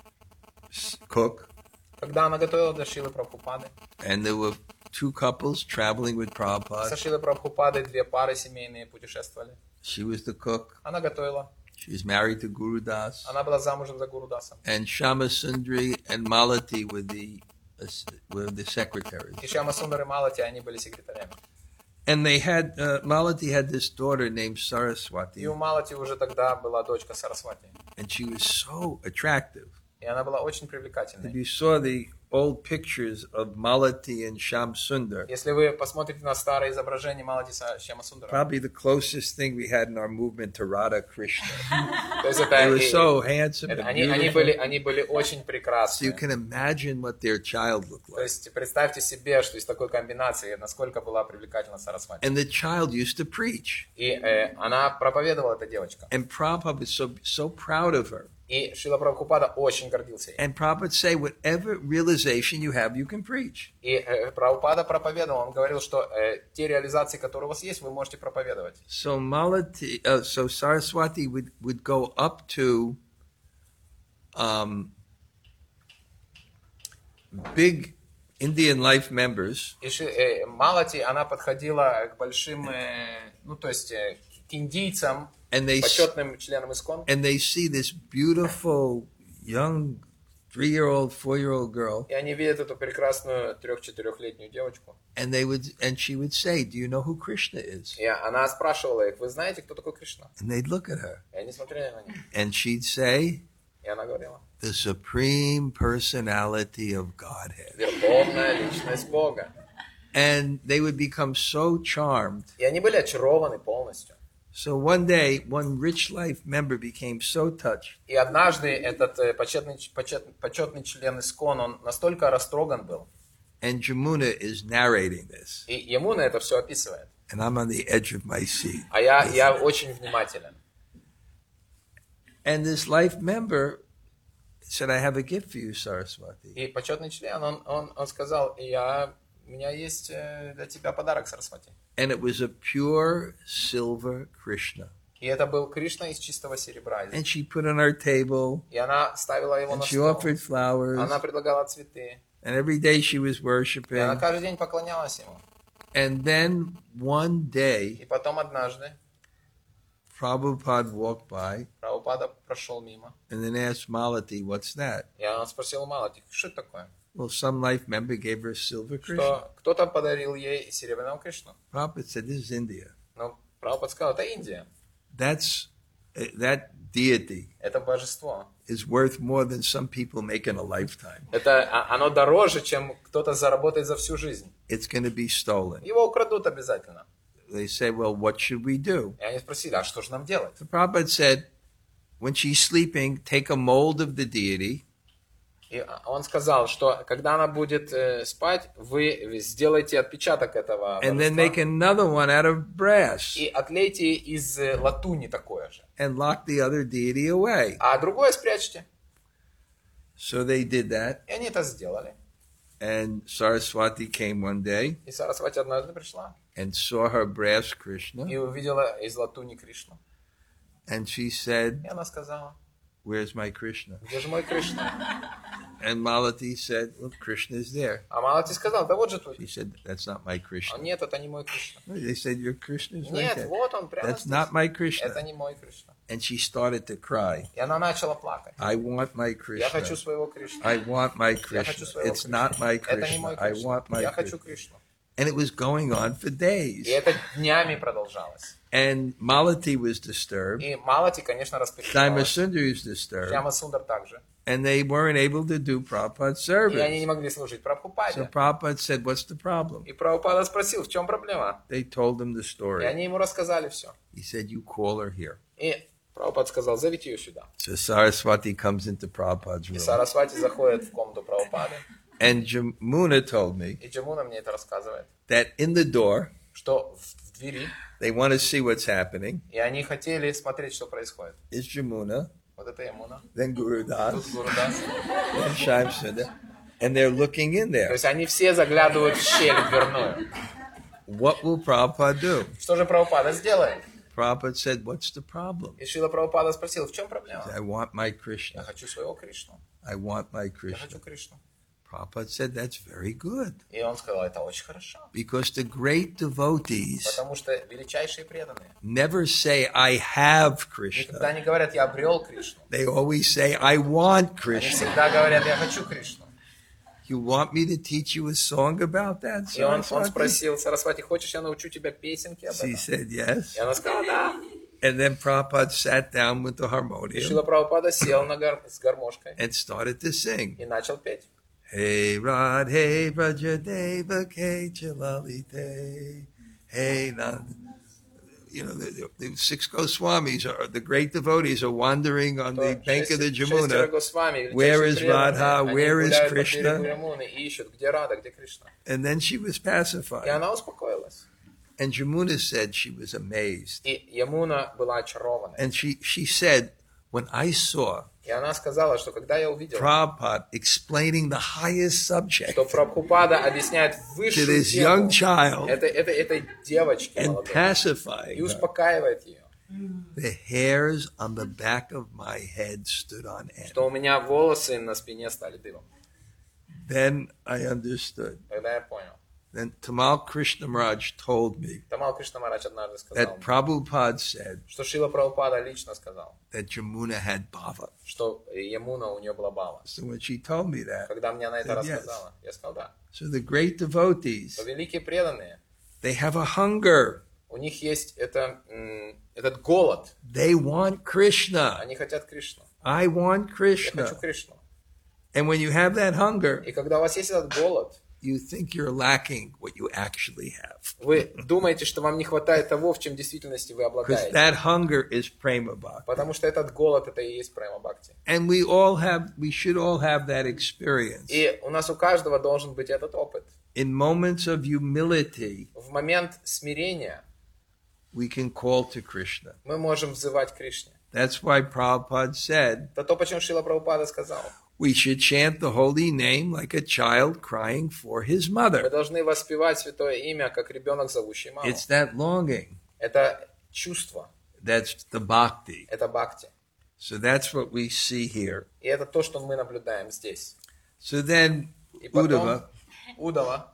A: s- cook,
B: Когда она готовила для Шилы Прабхупады,
A: and there were two couples traveling with Prabhupada.
B: со Шилой Прабхупадой две пары семейные путешествовали.
A: She was the cook.
B: Она готовила.
A: She was married to Guru Das.
B: Она была замужем за Гурудасом.
A: And Shama Sundari and Malati were the, uh, were the secretaries.
B: И Шьяма Сундар и Малати, они были секретарями.
A: And they had, uh, Malati had this daughter named Saraswati.
B: И у Малати уже тогда была дочка Сарасвати.
A: And she was so attractive.
B: И она была очень
A: If
B: привлекательной.
A: you saw the old pictures of Malati and Sham Sundar,
B: Если вы посмотрите на старые изображения Малати с Шьяма Сундара,
A: probably the closest thing we had in our movement to Radha Krishna.
B: то есть
A: They
B: это,
A: were
B: и-
A: so handsome
B: это-
A: and
B: они, они,
A: beautiful.
B: были, они были очень
A: So you
B: прекрасны.
A: can imagine what their child looked
B: То
A: like.
B: есть представьте себе, что из такой комбинации, насколько была привлекательна Сарасвати.
A: And the child used to preach.
B: И э, она проповедовала, эта девочка.
A: And Prabhupada was so, so proud of her.
B: И Шрила Прабхупада очень гордился ей.
A: And Prabhupada would say, whatever realization you have, you can preach.
B: И э, Прабхупада проповедовал, он говорил, что э, те реализации, которые у вас есть, вы можете проповедовать.
A: So Malati, uh, so Saraswati would, would go up to um, big Indian life members
B: И Ши- э, Малати, она подходила к большим, э, ну то есть э, к индийцам,
A: and they
B: почетным членам ИСКОН,
A: and they see this beautiful young three-year-old, four-year-old girl,
B: и они видят эту прекрасную трех-четырехлетнюю девочку.
A: and they would and she would say, "Do you know who Krishna is?"
B: И она спрашивала их, вы знаете, кто такой Кришна?
A: And they'd look at her,
B: И они смотрели на нее.
A: and she'd say,
B: И она говорила,
A: "The supreme personality of Godhead."
B: верховная личность Бога.
A: And they would become so charmed.
B: И они были очарованы полностью.
A: So one day, one Rich Life member became so touched.
B: И однажды этот э, почетный, почет, почетный член ИСКОН, он настолько растроган был.
A: And Jamuna is narrating this.
B: И Ямуна это все описывает.
A: And I'm on the edge of my seat.
B: А я, я очень внимателен.
A: And this life member said, I have a gift for you, Saraswati.
B: И почетный член, он, он, он сказал, я, у меня есть э, для тебя подарок, Сарасвати.
A: And it was a pure silver Krishna.
B: И это был Кришна из чистого серебра.
A: And she put on our table.
B: И она ставила его
A: And
B: на
A: she
B: стол.
A: offered flowers.
B: Она предлагала цветы.
A: And every day she was
B: И
A: worshiping.
B: она каждый день поклонялась ему.
A: And then one day,
B: И потом однажды
A: Prabhupada walked by
B: Прабхупада прошел мимо.
A: and then asked Malati, what's that?
B: И она спросила Малати, что это такое?
A: Well, some life member gave her a silver Krishna.
B: Что кто-то подарил ей серебряного Кришну.
A: Prabhupada said, this is India.
B: Но Прабхупада сказал, это Индия.
A: That's, that deity
B: Это божество.
A: is worth more than some people make in a lifetime.
B: Это, а- оно дороже, чем кто-то заработает за всю жизнь.
A: It's going to be stolen.
B: Его украдут обязательно.
A: They say, well, what should we do?
B: И они спросили, а что же нам делать?
A: So Prabhupada said, when she's sleeping, take a mold of the deity
B: И он сказал, что когда она будет э, спать, вы сделаете отпечаток этого
A: and then
B: божества
A: make another one out of brass
B: и отлейте из э, латуни такое же.
A: and lock the other deity away.
B: А другое спрячьте.
A: So they did that.
B: И они это сделали.
A: And Saraswati came one day
B: И Сарасвати однажды пришла
A: and saw her brass Krishna.
B: и увидела из латуни Кришну.
A: And she said,
B: И она сказала,
A: where's my Krishna?
B: где же мой Кришна?
A: And Malati said, well, Krishna is there.
B: А Малати сказал, да вот же твой
A: She
B: Кришна.
A: said, that's not my
B: А
A: Krishna.
B: нет, это не мой Кришна.
A: They said, your Krishna is right
B: Нет,
A: there.
B: вот он прямо
A: That's
B: здесь.
A: not my
B: Это
A: Krishna.
B: не мой Кришна.
A: And she started to cry.
B: И она начала плакать.
A: I want my
B: Я хочу
A: Krishna.
B: своего Кришну.
A: I want my
B: Я хочу
A: Krishna.
B: своего
A: It's not my
B: Кришну. Это не мой
A: Krishna. I
B: Кришна.
A: want my
B: Я хочу
A: Krishna.
B: Кришну.
A: And it was going on for days.
B: И это днями продолжалось.
A: And Malati was disturbed.
B: И Малати, конечно,
A: Shama
B: распереживалась.
A: Sundar was disturbed.
B: Шьяма Сундар также.
A: And they weren't able to do Prabhupada's
B: И они
A: service.
B: не могли служить
A: So
B: Прабхупаде.
A: Prabhupada said, what's the problem?
B: И Прабхупада спросил, в чем проблема?
A: They told him the
B: И
A: story.
B: они ему рассказали все.
A: He said, you call her here.
B: И Прабхупад сказал, зовите ее сюда.
A: So Saraswati comes into Prabhupada's
B: И
A: room.
B: Сарасвати заходит в комнату Прабхупады.
A: And Jamuna told me
B: И Джамуна мне это рассказывает.
A: that in the door,
B: Что в в двери.
A: they want to see what's happening.
B: И они хотели смотреть, что происходит.
A: Is Jamuna,
B: Вот это Ямуна.
A: then Guru
B: Тут
A: Das,
B: Гурудас.
A: then Sham Sundar. And they're looking in
B: То
A: there.
B: есть они все заглядывают в щель дверную.
A: What will Prabhupada do?
B: Что же Прабхупада сделает?
A: Prabhupada said, what's the problem?
B: И Шрила Прабхупада спросил, в чем проблема?
A: I want my
B: Я
A: Krishna.
B: хочу своего Кришну.
A: I want my
B: Я
A: Krishna.
B: хочу Кришну.
A: Prabhupada said, that's very good.
B: И он сказал, это очень хорошо.
A: Because the great devotees
B: Потому что величайшие преданные
A: never say, I have Krishna.
B: никогда не говорят, я обрел Кришну.
A: They always say, I want
B: Они
A: Krishna.
B: всегда говорят, я хочу Кришну.
A: You want me to teach you a song about that?
B: И он, он
A: Saraswati?
B: спросил, Сарасвати, хочешь, я научу тебя песенки об
A: She
B: этом?
A: said yes.
B: И она сказала, да.
A: And then Prabhupada sat down with the
B: И
A: harmonium
B: Шрила Прабхупада сел на гар... с гармошкой
A: and started to sing.
B: и начал петь.
A: Hey Radhe Brajadeva Ke Chalalite. Hey Nand. You know, the, the six Goswamis, are, the great devotees, are wandering on the bank of the
B: Шестеро
A: Jamuna.
B: Госвами,
A: Where
B: величайшие
A: is
B: преданные,
A: Radha?
B: они
A: Where is
B: гуляют по
A: Krishna?
B: берегу Ямуны и ищут, где Рада, где Кришна.
A: And then she was
B: И
A: pacified.
B: она успокоилась.
A: And Jamuna said she was amazed.
B: И Ямуна была очарована.
A: And she, she said, when I saw
B: И она сказала, что когда я увидела,
A: Prabhupada explaining the highest subject
B: что Прабхупада объясняет
A: to
B: высшую
A: this young
B: тему
A: child
B: это, это, этой девочки
A: and
B: молодой,
A: pacifying
B: и
A: her,
B: успокаивает ее,
A: the hairs on the back of my head stood on end.
B: что у меня волосы на спине стали дыбом.
A: Then I understood.
B: Тогда я понял.
A: Then Tamal Krishna Maharaj told me
B: Тамал Кришна Марадж однажды сказал,
A: that Prabhupada said
B: что Шрила Прабхупада лично сказал,
A: that Jamuna had bhava.
B: что Ямуна у нее была бава.
A: So when she told me that,
B: Когда мне она это
A: Said yes.
B: рассказала, я сказал, да.
A: so the great devotees,
B: Что великие преданные,
A: they have a hunger.
B: у них есть это, м, этот голод.
A: They want Krishna.
B: Они хотят Кришну.
A: I want
B: Я хочу
A: Krishna.
B: Кришну.
A: And when you have that hunger,
B: И когда у вас есть этот голод,
A: you think you're lacking what you actually have.
B: Вы думаете, что вам не хватает того, в чем в действительности вы
A: Because
B: обладаете.
A: that hunger is prema bhakti.
B: Потому что этот голод, это и есть према бхакти.
A: And we all have, we should all have that experience.
B: И у нас у каждого должен быть этот опыт.
A: In moments of humility,
B: В момент смирения
A: we can call to Krishna.
B: мы можем взывать к Кришне.
A: That's why Prabhupada said,
B: Это то, почему Шрила Прабхупада сказал.
A: we should chant the holy name like a child crying for his
B: Мы
A: mother.
B: должны воспевать святое имя, как ребенок, зовущий маму.
A: It's that longing.
B: Это чувство,
A: That's the bhakti.
B: это бхакти.
A: So that's what we see here.
B: И это то, что мы наблюдаем здесь.
A: So then,
B: И потом
A: Uddhava,
B: Удава,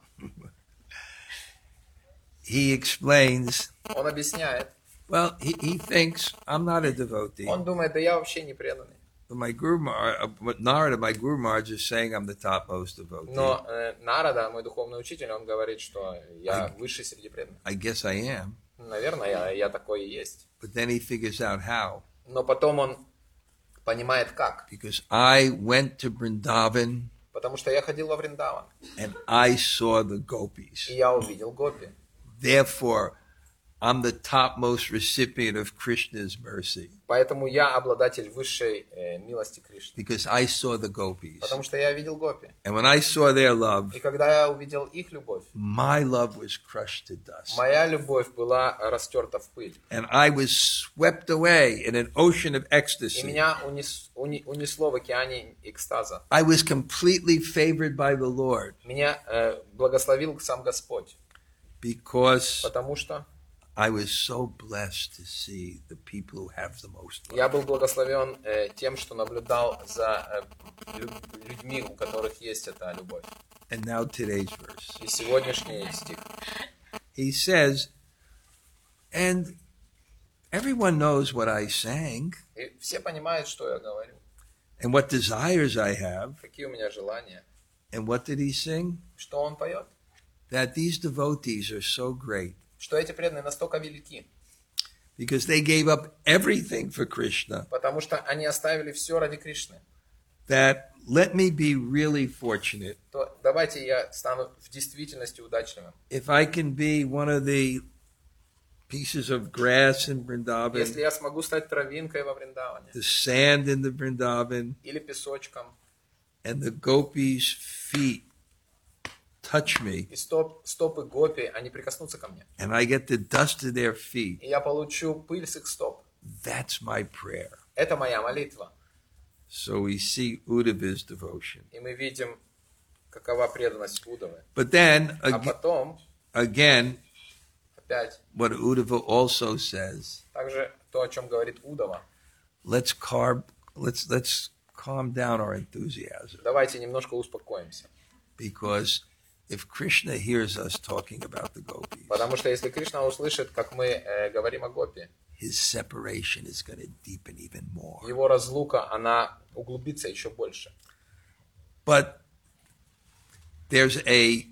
A: he explains,
B: он объясняет,
A: well, he, he thinks, I'm not a devotee.
B: он думает, да я вообще не преданный.
A: But my Guru Maharaj, uh, Narada, my Guru Maharaj is saying I'm the topmost devotee.
B: Но э, Нарада, мой духовный учитель, он говорит, что я высший среди преданных.
A: I guess I am.
B: Наверное, я, я такой и есть.
A: But then he figures out how.
B: Но потом он понимает как.
A: Because I went to Vrindavan
B: Потому что я ходил во Вриндаван,
A: and I saw the gopis.
B: и я увидел гопи.
A: Therefore, I'm the topmost recipient of Krishna's mercy.
B: Поэтому я обладатель высшей э, милости Кришны.
A: Because I saw the gopis.
B: Потому что я видел гопи.
A: And when I saw their love,
B: И когда я увидел их любовь,
A: my love was crushed to dust.
B: моя любовь была растерта в пыль.
A: And I was swept away in an ocean of
B: И
A: ecstasy.
B: меня унес, уни- унесло в океане экстаза.
A: I was completely favored by the Lord
B: Меня э, благословил сам Господь.
A: because
B: Потому что
A: I was so blessed to see the people who have the most love.
B: я был благословен э, тем, что наблюдал за э, лю- людьми, у которых есть эта любовь.
A: And now today's verse.
B: И сегодняшний стих.
A: He says, and everyone knows what I sang
B: И все понимают, что я говорю.
A: and what desires I have.
B: Какие у меня желания.
A: And what did he sing?
B: Что он поет?
A: That these devotees are so great
B: Что эти преданные настолько велики.
A: because they gave up everything for Krishna.
B: Потому что они оставили все ради Кришны.
A: That let me be really fortunate
B: То давайте я стану в действительности удачливым.
A: if I can be one of the pieces of grass in
B: Если
A: Vrindavan,
B: я смогу стать травинкой во Вриндаване.
A: the sand in the Vrindavan,
B: Или песочком.
A: and the gopis' feet touch me,
B: И стоп, стопы гопи, они прикоснутся ко мне.
A: and I get the dust of their feet.
B: И я получу пыль с их стоп.
A: That's my prayer.
B: Это моя молитва.
A: So we see Uddhava's devotion.
B: И мы видим, какова преданность Удавы.
A: But then,
B: А
A: ag-
B: потом,
A: again,
B: опять,
A: what Uddhava also says,
B: также то, о чем говорит Удава.
A: let's carb, let's let's calm down our enthusiasm.
B: Давайте немножко успокоимся.
A: Because if Krishna hears us talking about the gopis,
B: Потому что если Кришна услышит, как мы э, говорим о гопи,
A: his separation is going to deepen even more.
B: его разлука, она углубится еще больше.
A: But there's a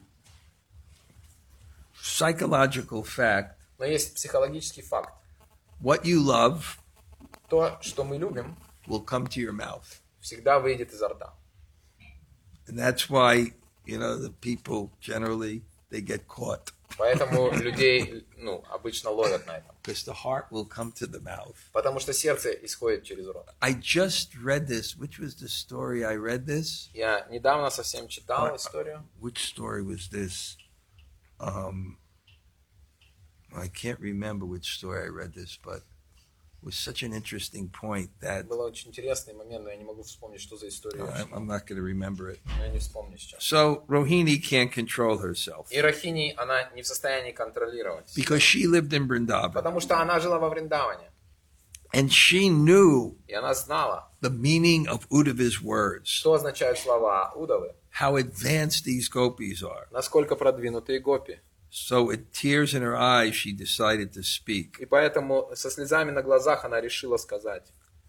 A: psychological fact.
B: Но есть психологический факт.
A: What you love
B: То, что мы любим,
A: will come to your mouth.
B: всегда выйдет изо рта.
A: And that's why, you know, the people generally, they get caught.
B: Поэтому людей, ну, обычно ловят на этом.
A: Because the heart will come to the mouth.
B: Потому что сердце исходит через рот.
A: I just read this. Which was the story I read this?
B: Я недавно совсем читал историю.
A: Which story was this? Um, I can't remember which story I read this, but it was such an interesting point that
B: Был очень интересный момент, но я не могу вспомнить, что за история.
A: I'm I'm not going to remember it.
B: Но я не вспомню сейчас.
A: So Rohini can't control herself
B: И Рахини, она не в состоянии контролировать.
A: because she lived in Vrindavan
B: Потому что она жила во Вриндаване.
A: and she knew
B: И она знала,
A: the meaning of Uddhava's words,
B: что означают слова Удавы.
A: how advanced these gopis are.
B: Насколько продвинутые гопи.
A: So with tears in her eyes, she decided to speak.
B: И поэтому со слезами на глазах она решила сказать.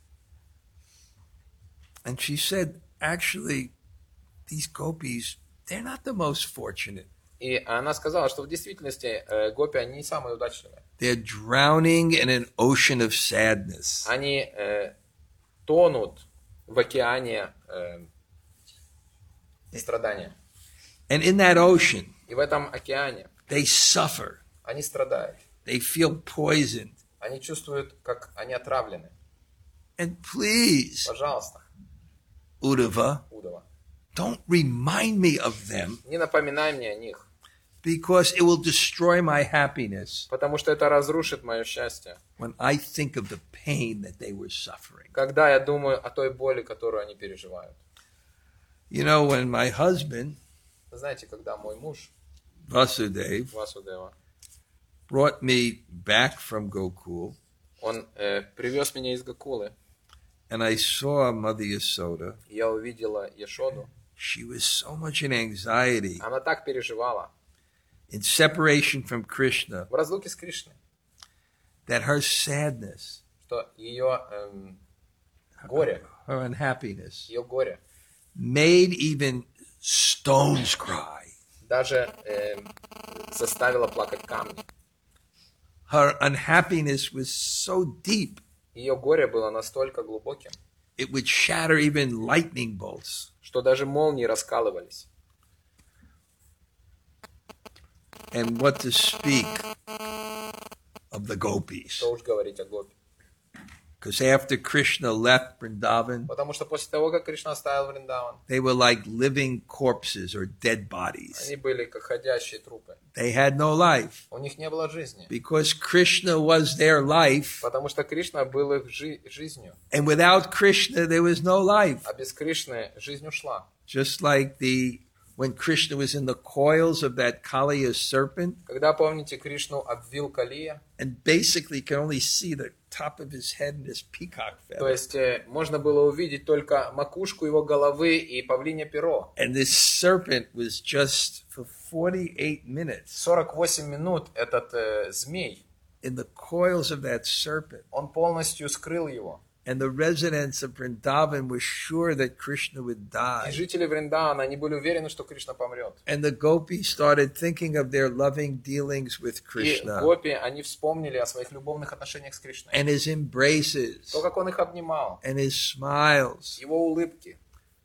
A: And she said, actually, these gopis, they're not the most fortunate.
B: И она сказала, что в действительности э, гопи, они не самые удачливые.
A: They're drowning in an ocean of sadness.
B: Они э, тонут в океане э, страдания.
A: And in that ocean,
B: И в этом океане
A: they suffer.
B: они страдают.
A: They feel poisoned.
B: Они чувствуют, как они отравлены.
A: And please,
B: Пожалуйста,
A: Uddhava,
B: Удова,
A: don't remind me of them
B: не напоминай мне о них,
A: because it will destroy my happiness
B: потому что это разрушит мое счастье.
A: when I think of the pain that they were suffering.
B: Когда я думаю о той боли, которую они переживают.
A: You know, when my husband,
B: Вы знаете, когда мой муж,
A: Vasudeva,
B: Васудева,
A: brought me back from Gokul,
B: он э, привез меня из Гокулы,
A: and I saw Mother Yasoda,
B: и я увидела Яшоду.
A: she was so much in anxiety,
B: Она так переживала
A: in separation from Krishna,
B: в разлуке с Кришной,
A: that her sadness,
B: что ее эм, горе,
A: her unhappiness,
B: ее горе
A: made even stones cry.
B: даже эм, заставило плакать камни.
A: Her unhappiness was so deep,
B: Ее горе было настолько глубоким,
A: it would shatter even lightning bolts.
B: что даже молнии раскалывались.
A: And what to speak of the gopis.
B: Что уж говорить о гопе.
A: Because after Krishna left Vrindavan,
B: Потому что после того, как Кришна оставил Вриндаван,
A: they were like living corpses or dead bodies.
B: они были как ходящие трупы.
A: They had no life.
B: У них не было жизни.
A: Because Krishna was their life,
B: Потому что Кришна был их жи- жизнью.
A: and without Krishna there was no life.
B: А без Кришны жизнь ушла.
A: Just like the when Krishna was in the coils of that Kaliya serpent,
B: Когда, помните, Кришну обвил Калия,
A: and basically could only see the top of his head and his peacock
B: то
A: feather.
B: есть э, можно было увидеть только макушку его головы и павлинье перо.
A: And this serpent was just for forty-eight minutes
B: сорок восемь минут этот э, змей,
A: in the coils of that serpent.
B: он полностью скрыл его.
A: And the residents of Vrindavan were sure that Krishna would
B: И
A: die.
B: жители Вриндавана, они были уверены, что Кришна помрет.
A: And the gopis started thinking of their loving dealings with
B: И
A: Krishna
B: гопи, они вспомнили о своих любовных отношениях с Кришной.
A: and his embraces
B: То, как он их обнимал,
A: and his smiles.
B: его улыбки.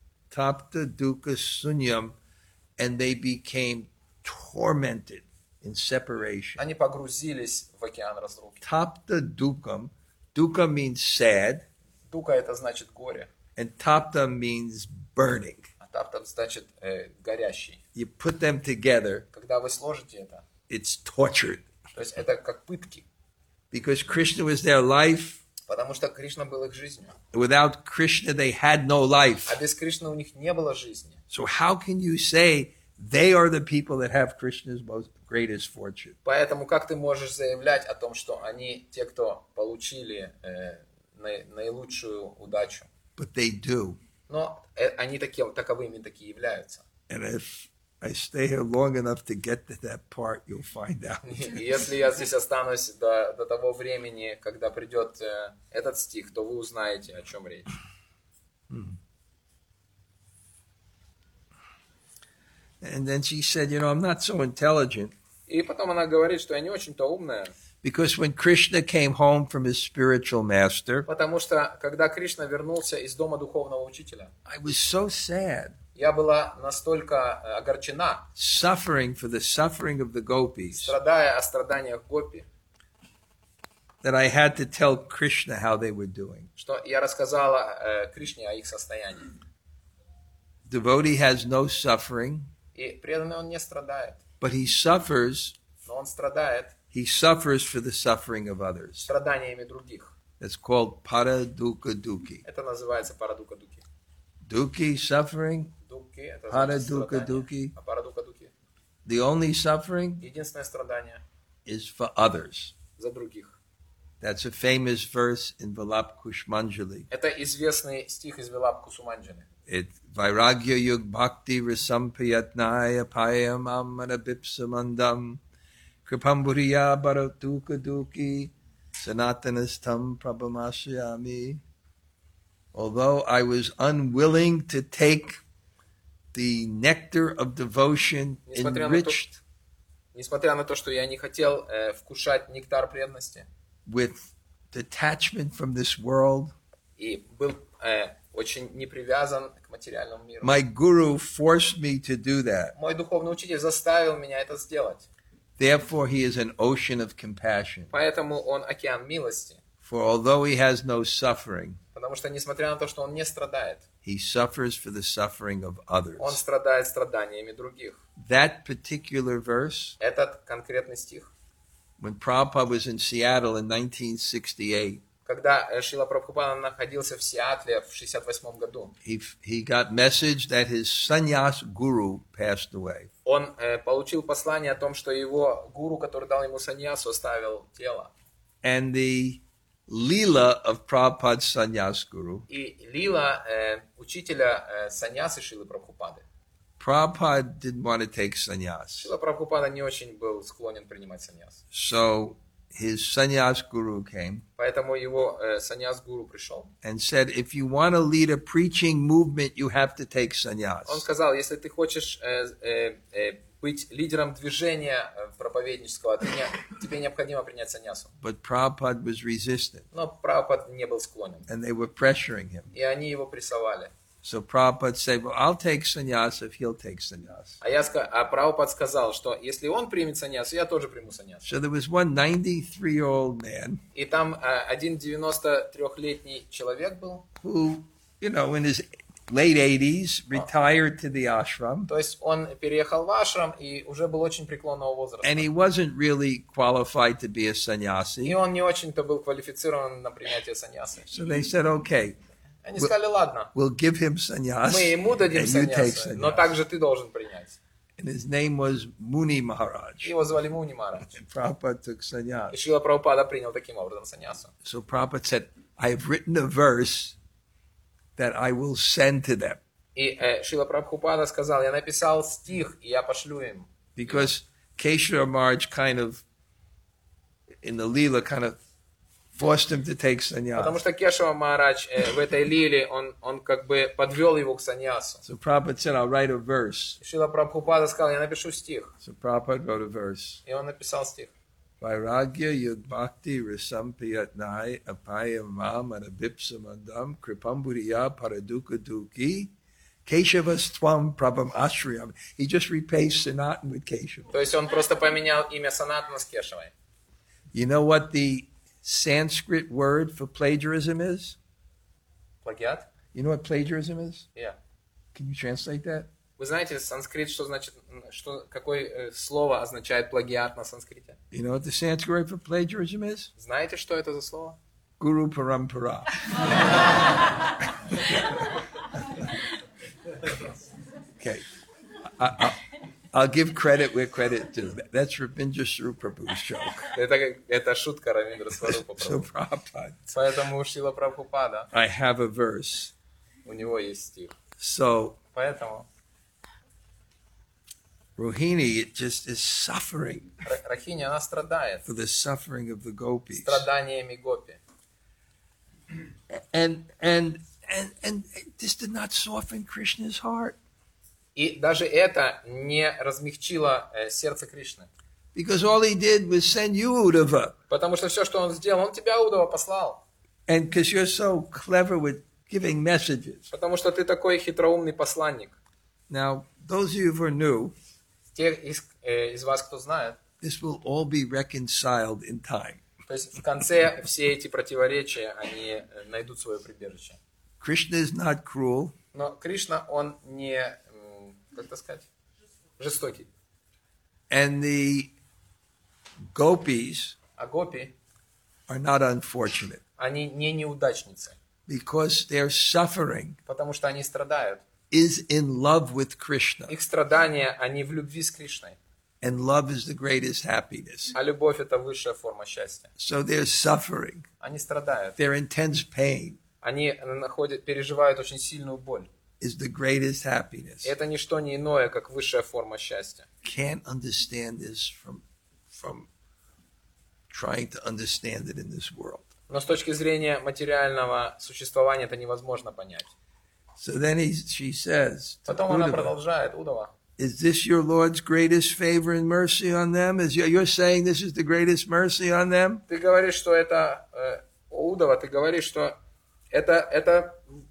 A: Tapta dukkha sunyam, and they became tormented in separation.
B: Они погрузились в океан разлуки.
A: Tapta dukkam, dukkha means sad,
B: Дука это значит горе,
A: and tapta means burning.
B: а таптам значит э, горящий.
A: You put them together,
B: Когда вы сложите это,
A: it's tortured.
B: то есть это как пытки.
A: Because Krishna was their life,
B: Потому что Кришна был их жизнью.
A: without Krishna they had no life.
B: А без Кришны у них не было жизни.
A: So how can you say they are the people that have Krishna's most greatest fortune?
B: Поэтому как ты можешь заявлять о том, что они те, кто получили э, наи- наилучшую удачу?
A: But they do.
B: Но э, они таким, таковыми такие являются.
A: And if I stay here long enough to get to that part, you'll find out.
B: И если я здесь останусь до, до того времени, когда придет э, этот стих, то вы узнаете, о чем речь.
A: And then she said, you know, I'm not so intelligent.
B: И потом она говорит, что я не очень-то умная,
A: Because when Krishna came home from his spiritual master,
B: потому что когда Кришна вернулся из дома духовного учителя,
A: I was so sad,
B: я была настолько э, огорчена,
A: suffering for the suffering of the gopis,
B: страдая о страданиях гопи,
A: that I had to tell Krishna how they were doing.
B: что я рассказала э, Кришне о их состоянии.
A: Devotee has no suffering,
B: И преданный он не страдает,
A: but he suffers,
B: но он страдает
A: he suffers for the suffering of others.
B: страданиями других.
A: That's called para dukkha dukhi.
B: Это называется парадука дуки.
A: Dukhi, suffering,
B: Дуки это
A: Para
B: значит
A: dukkha
B: страдание.
A: duki.
B: А парадука дуки
A: the only suffering
B: единственное страдание
A: is for others.
B: за других.
A: That's a famous verse in Vilap Kushmanjali.
B: Это известный стих из Вилап Кусуманджали.
A: It Vairagya Yug Bhakti Rasampayatnaya Payam Amana Bipsamandam Kripamburiya Bharatuka Duki Sanatanastam Prabhamasyami. Although I was unwilling to take the nectar of devotion
B: Несмотря на то,
A: enriched
B: несмотря на то, что я не хотел э, вкушать нектар преданности
A: with detachment from this world,
B: и был э, очень не привязан к материальному миру.
A: My guru forced me to do that.
B: Мой духовный учитель заставил меня это сделать.
A: Therefore, he is an ocean of compassion.
B: Поэтому он океан милости.
A: For although he has no suffering,
B: Потому что, несмотря на то, что он не страдает,
A: he suffers for the suffering of others.
B: он страдает страданиями других.
A: That particular verse,
B: Этот конкретный стих,
A: when Prabhupada was in Seattle in nineteen sixty-eight,
B: когда э, Шрила Прабхупада находился в Сиатле в шестьдесят восьмом году,
A: he, he got message that his sannyas guru passed away.
B: он э, получил послание о том, что его гуру, который дал ему саньясу, оставил тело.
A: And the lila of Prabhupada's sannyas guru,
B: И лила э, учителя э, саньясы Шрилы Прабхупады.
A: Prabhupada didn't want to take sannyas.
B: Шрила Прабхупада не очень был склонен принимать саньяс.
A: So his sannyas guru came
B: Поэтому его э, саньяс-гуру пришел.
A: and said, if you want to lead a preaching movement, you have to take sannyas.
B: Он сказал, если ты хочешь э, э, э, быть лидером движения э, проповеднического, ты не- тебе необходимо принять саньясу.
A: But Prabhupada was resistant,
B: Но Прабхупад не был склонен.
A: and they were pressuring him.
B: И они его прессовали.
A: So Prabhupada said, well, I'll take sannyas if he'll take sannyas.
B: А, я, ска- а Прабхупад сказал, что если он примет саньясу, я тоже приму саньясу.
A: So there was one ninety-three-year-old man
B: И там э, один девяносто трёхлетний человек был.
A: who, you know, in his late eighties, retired to the ashram,
B: То есть он переехал в ашрам и уже был очень преклонного возраста.
A: and he wasn't really qualified to be a
B: И
A: sannyasi.
B: он не очень-то был квалифицирован на принятие саньясы.
A: So they said, okay,
B: Они сказали, ладно,
A: we'll give him sannyas,
B: мы ему дадим
A: and you take
B: саньясы, но
A: sannyas.
B: также ты должен принять.
A: And his name was Muni Maharaj.
B: Его звали Муни Марадж.
A: And Prabhupada took
B: И
A: sannyas.
B: Шрила Прабхупада принял таким образом саньясу.
A: So Prabhupada said, I have written a verse that I will send to them.
B: И э, Шрила Прабхупада сказал, я написал стих, и я пошлю им.
A: Because Keshava Maharaj kind of, in the Leela, kind of forced him to take
B: Потому
A: sannyas.
B: что Кешава Махарадж э, в этой лиле, он, он как бы подвел его к саньясу.
A: So Prabhupada said, I'll write a verse.
B: И Шрила Прабхупада сказал, я напишу стих.
A: So Prabhupada wrote a verse.
B: И он написал стих.
A: Vairagya yud bhakti risampiyatnai apayamam anabipsamandam kripamburiya paraduka duki Keshavas Twam Prabham Ashriyam. He just replaced Sanatan with Keshava.
B: То есть он просто поменял имя Санатана с Кешавой.
A: You know what the Sanskrit word for plagiarism is?
B: Плагиат?
A: You know what plagiarism is?
B: Yeah.
A: Can you translate that?
B: Вы знаете санскрит, что значит, что, какое э, слово означает плагиат на санскрите?
A: You know what the Sanskrit word for plagiarism is?
B: Знаете, что это за слово?
A: Guru Parampara. Okay. I, I, I'll give credit where credit due. That's Rabindra Swarup Prabhu's joke.
B: Это, как- это шутка Равиндра Сварупа.
A: So Prabhupada,
B: Поэтому у Шрила Прабхупада
A: I have a verse.
B: у него есть стих.
A: So
B: Поэтому
A: Rohini, it just is suffering
B: Ра- Рахини, она страдает
A: for the suffering of the gopis.
B: страданиями гопи.
A: And and and and this did not soften Krishna's heart.
B: И даже это не размягчило э, сердце Кришны.
A: Because all he did was send you Uddhava.
B: Потому что все, что он сделал, он тебя, Удова, послал.
A: And because you're so clever with giving messages.
B: Потому что ты такой хитроумный посланник.
A: Now, those of you who are new,
B: Те из, э, из вас, кто знает,
A: this will all be reconciled in time.
B: то есть в конце все эти противоречия, они э, найдут свое прибежище.
A: Krishna is not cruel.
B: Но Кришна, он не, м, как это сказать, жестокий.
A: And the gopis
B: А гопи,
A: are not unfortunate.
B: они не неудачницы.
A: Because their suffering
B: Потому что они страдают.
A: is in love with Krishna.
B: Их страдания, они в любви с Кришной.
A: And love is the greatest happiness.
B: А любовь – это высшая форма счастья.
A: So their suffering,
B: Они страдают.
A: their intense pain,
B: Они находят, переживают очень сильную боль.
A: is the greatest happiness.
B: И это не что не иное, как высшая форма счастья.
A: Can't understand this from, from trying to understand it in this world.
B: Но с точки зрения материального существования это невозможно понять.
A: So then he, she says, to
B: Потом она
A: Uddhava,
B: продолжает, Удова,
A: is this your Lord's greatest favor and mercy on them? Is you- you're saying this is the greatest mercy on them?
B: ты говоришь, что это, э, Удова, ты говоришь, что это, это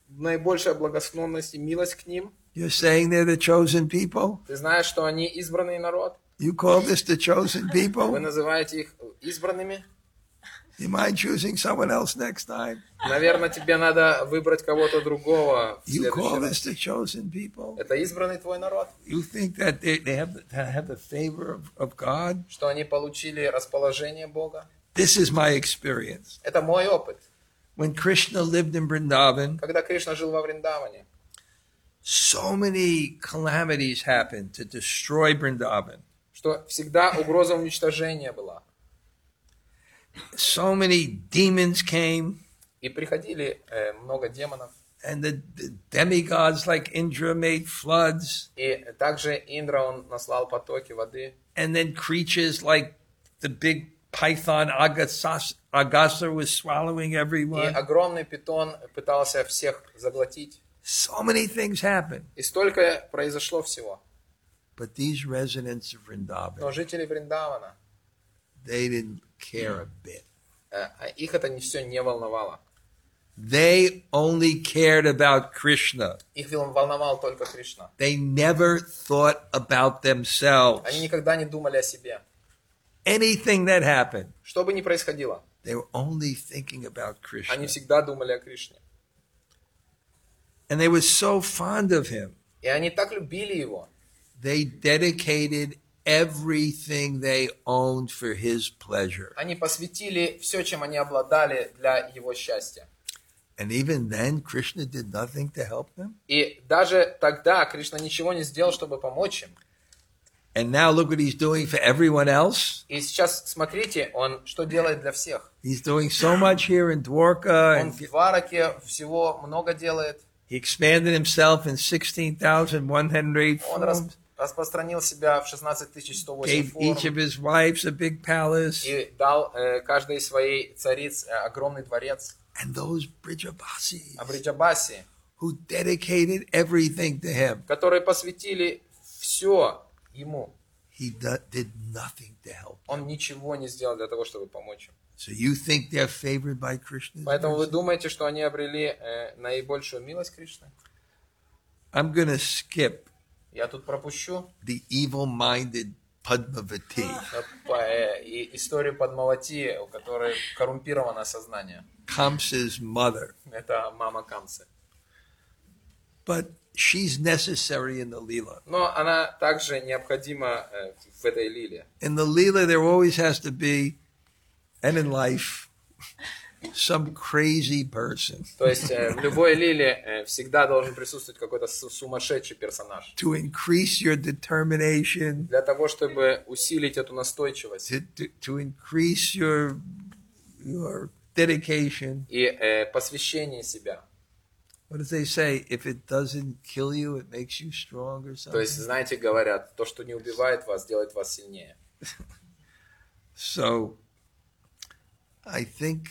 B: наибольшая благосклонность и милость к ним.
A: You're saying they're the chosen people?
B: Ты знаешь, что они избранный народ?
A: You call this the chosen
B: Вы
A: people?
B: называете их избранными?
A: You mind choosing someone else next time?
B: Наверное, тебе надо выбрать кого-то другого в
A: You
B: следующий
A: call
B: раз.
A: this the chosen people?
B: Это избранный твой народ?
A: You think that they, they have, the, have the favor of, of God?
B: Что они получили расположение Бога?
A: This is my experience.
B: Это мой опыт.
A: When Krishna lived in Vrindavan,
B: Когда Кришна жил во Вриндаване,
A: so many calamities happened to destroy Vrindavan.
B: что всегда угроза уничтожения была.
A: So many demons came,
B: И приходили э, много демонов.
A: and the, the demigods like Indra made floods,
B: И также Индра, он наслал потоки воды.
A: and then creatures like the big python Agasas, Agasa was swallowing
B: И
A: everyone.
B: огромный питон пытался всех заглотить.
A: So many things happened.
B: И столько произошло всего.
A: But these residents of
B: Но
A: Vrindavan,
B: жители Вриндавана,
A: they didn't care a bit.
B: э, их это не все не волновало.
A: They only cared about Krishna.
B: Их волновал только Кришна.
A: They never thought about
B: Они
A: themselves.
B: никогда не думали о себе.
A: Anything that happened,
B: Что бы ни происходило,
A: they were only thinking about Krishna.
B: они всегда думали о Кришне.
A: And they were so fond of him.
B: И они так любили его.
A: They dedicated everything they owned for his pleasure.
B: Они посвятили все, чем они обладали, для его счастья.
A: And even then, Krishna did nothing to help them.
B: И даже тогда Кришна ничего не сделал, чтобы помочь им.
A: And now look what he's doing for everyone else.
B: И сейчас смотрите, он что делает для всех.
A: He's doing so much here in Dwarka.
B: Он
A: And
B: в Двараке всего много делает.
A: he expanded himself in sixteen thousand one hundred eight
B: Он рас-
A: forms.
B: распространил себя в шестнадцать тысяч сто восемь
A: Gave
B: форм.
A: each of his wives a big palace.
B: И дал э, каждой своей цариц э, огромный дворец.
A: And those Brijabasis
B: А Бриджабаси,
A: who dedicated everything to him,
B: которые посвятили все ему.
A: he do- did nothing to help.
B: Он ничего не сделал для того, чтобы помочь им.
A: So you think they're favored by Krishna?
B: Поэтому вы думаете, что они обрели э, наибольшую милость Кришны?
A: I'm going to skip
B: Я тут пропущу
A: the evil-minded Padmavati.
B: э, по- э, и историю Падмавати, у которой коррумпировано сознание.
A: Kamsa's mother.
B: Это мама Камсы.
A: But she's necessary in the Leela.
B: Но она также необходима э, в этой лиле.
A: In the Leela, there always has to be, and in life, some crazy person
B: То есть э, в любой лиле э, всегда должен присутствовать какой-то су- сумасшедший персонаж.
A: to increase your determination,
B: Для того, чтобы усилить эту настойчивость
A: to, to, to increase your, your dedication.
B: и э, посвящение себя.
A: What does they say? If it doesn't kill you, it makes you strong or
B: То есть,
A: something.
B: знаете, говорят, то, что не убивает вас, делает вас сильнее.
A: So, I think,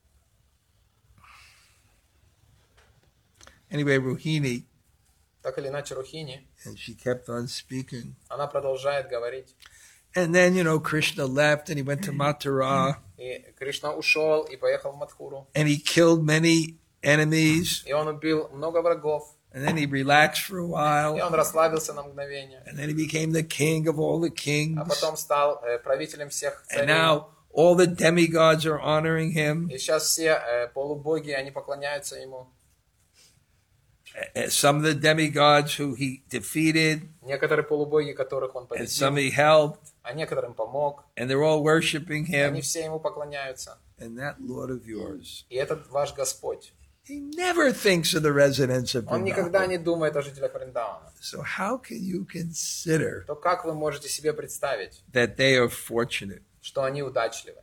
A: anyway, Ruhini,
B: Так или иначе, Рухини,
A: and she kept on speaking.
B: она продолжает говорить.
A: And then, you know, Krishna left and he went to Mathura
B: И Кришна ушел и поехал в Мадхуру.
A: and he killed many enemies.
B: И он убил много врагов.
A: And then he relaxed for a
B: И
A: while.
B: он расслабился на мгновение.
A: And then he became the king of all the kings.
B: А потом стал э, правителем всех
A: And
B: царей.
A: now all the demigods are honoring him.
B: И сейчас все э, полубоги, они поклоняются ему.
A: Uh, Some of the demigods who he defeated
B: Некоторые полубоги, которых он
A: and some
B: победил,
A: he helped,
B: а некоторым помог.
A: and they're all worshiping
B: Они
A: him.
B: все ему поклоняются.
A: And that Lord of yours,
B: И этот ваш Господь,
A: he never thinks of the residents of
B: он никогда
A: Vrindavan.
B: не думает о жителях Вриндавана.
A: So how can you consider
B: То как вы можете себе представить,
A: that they are fortunate?
B: что они удачливы?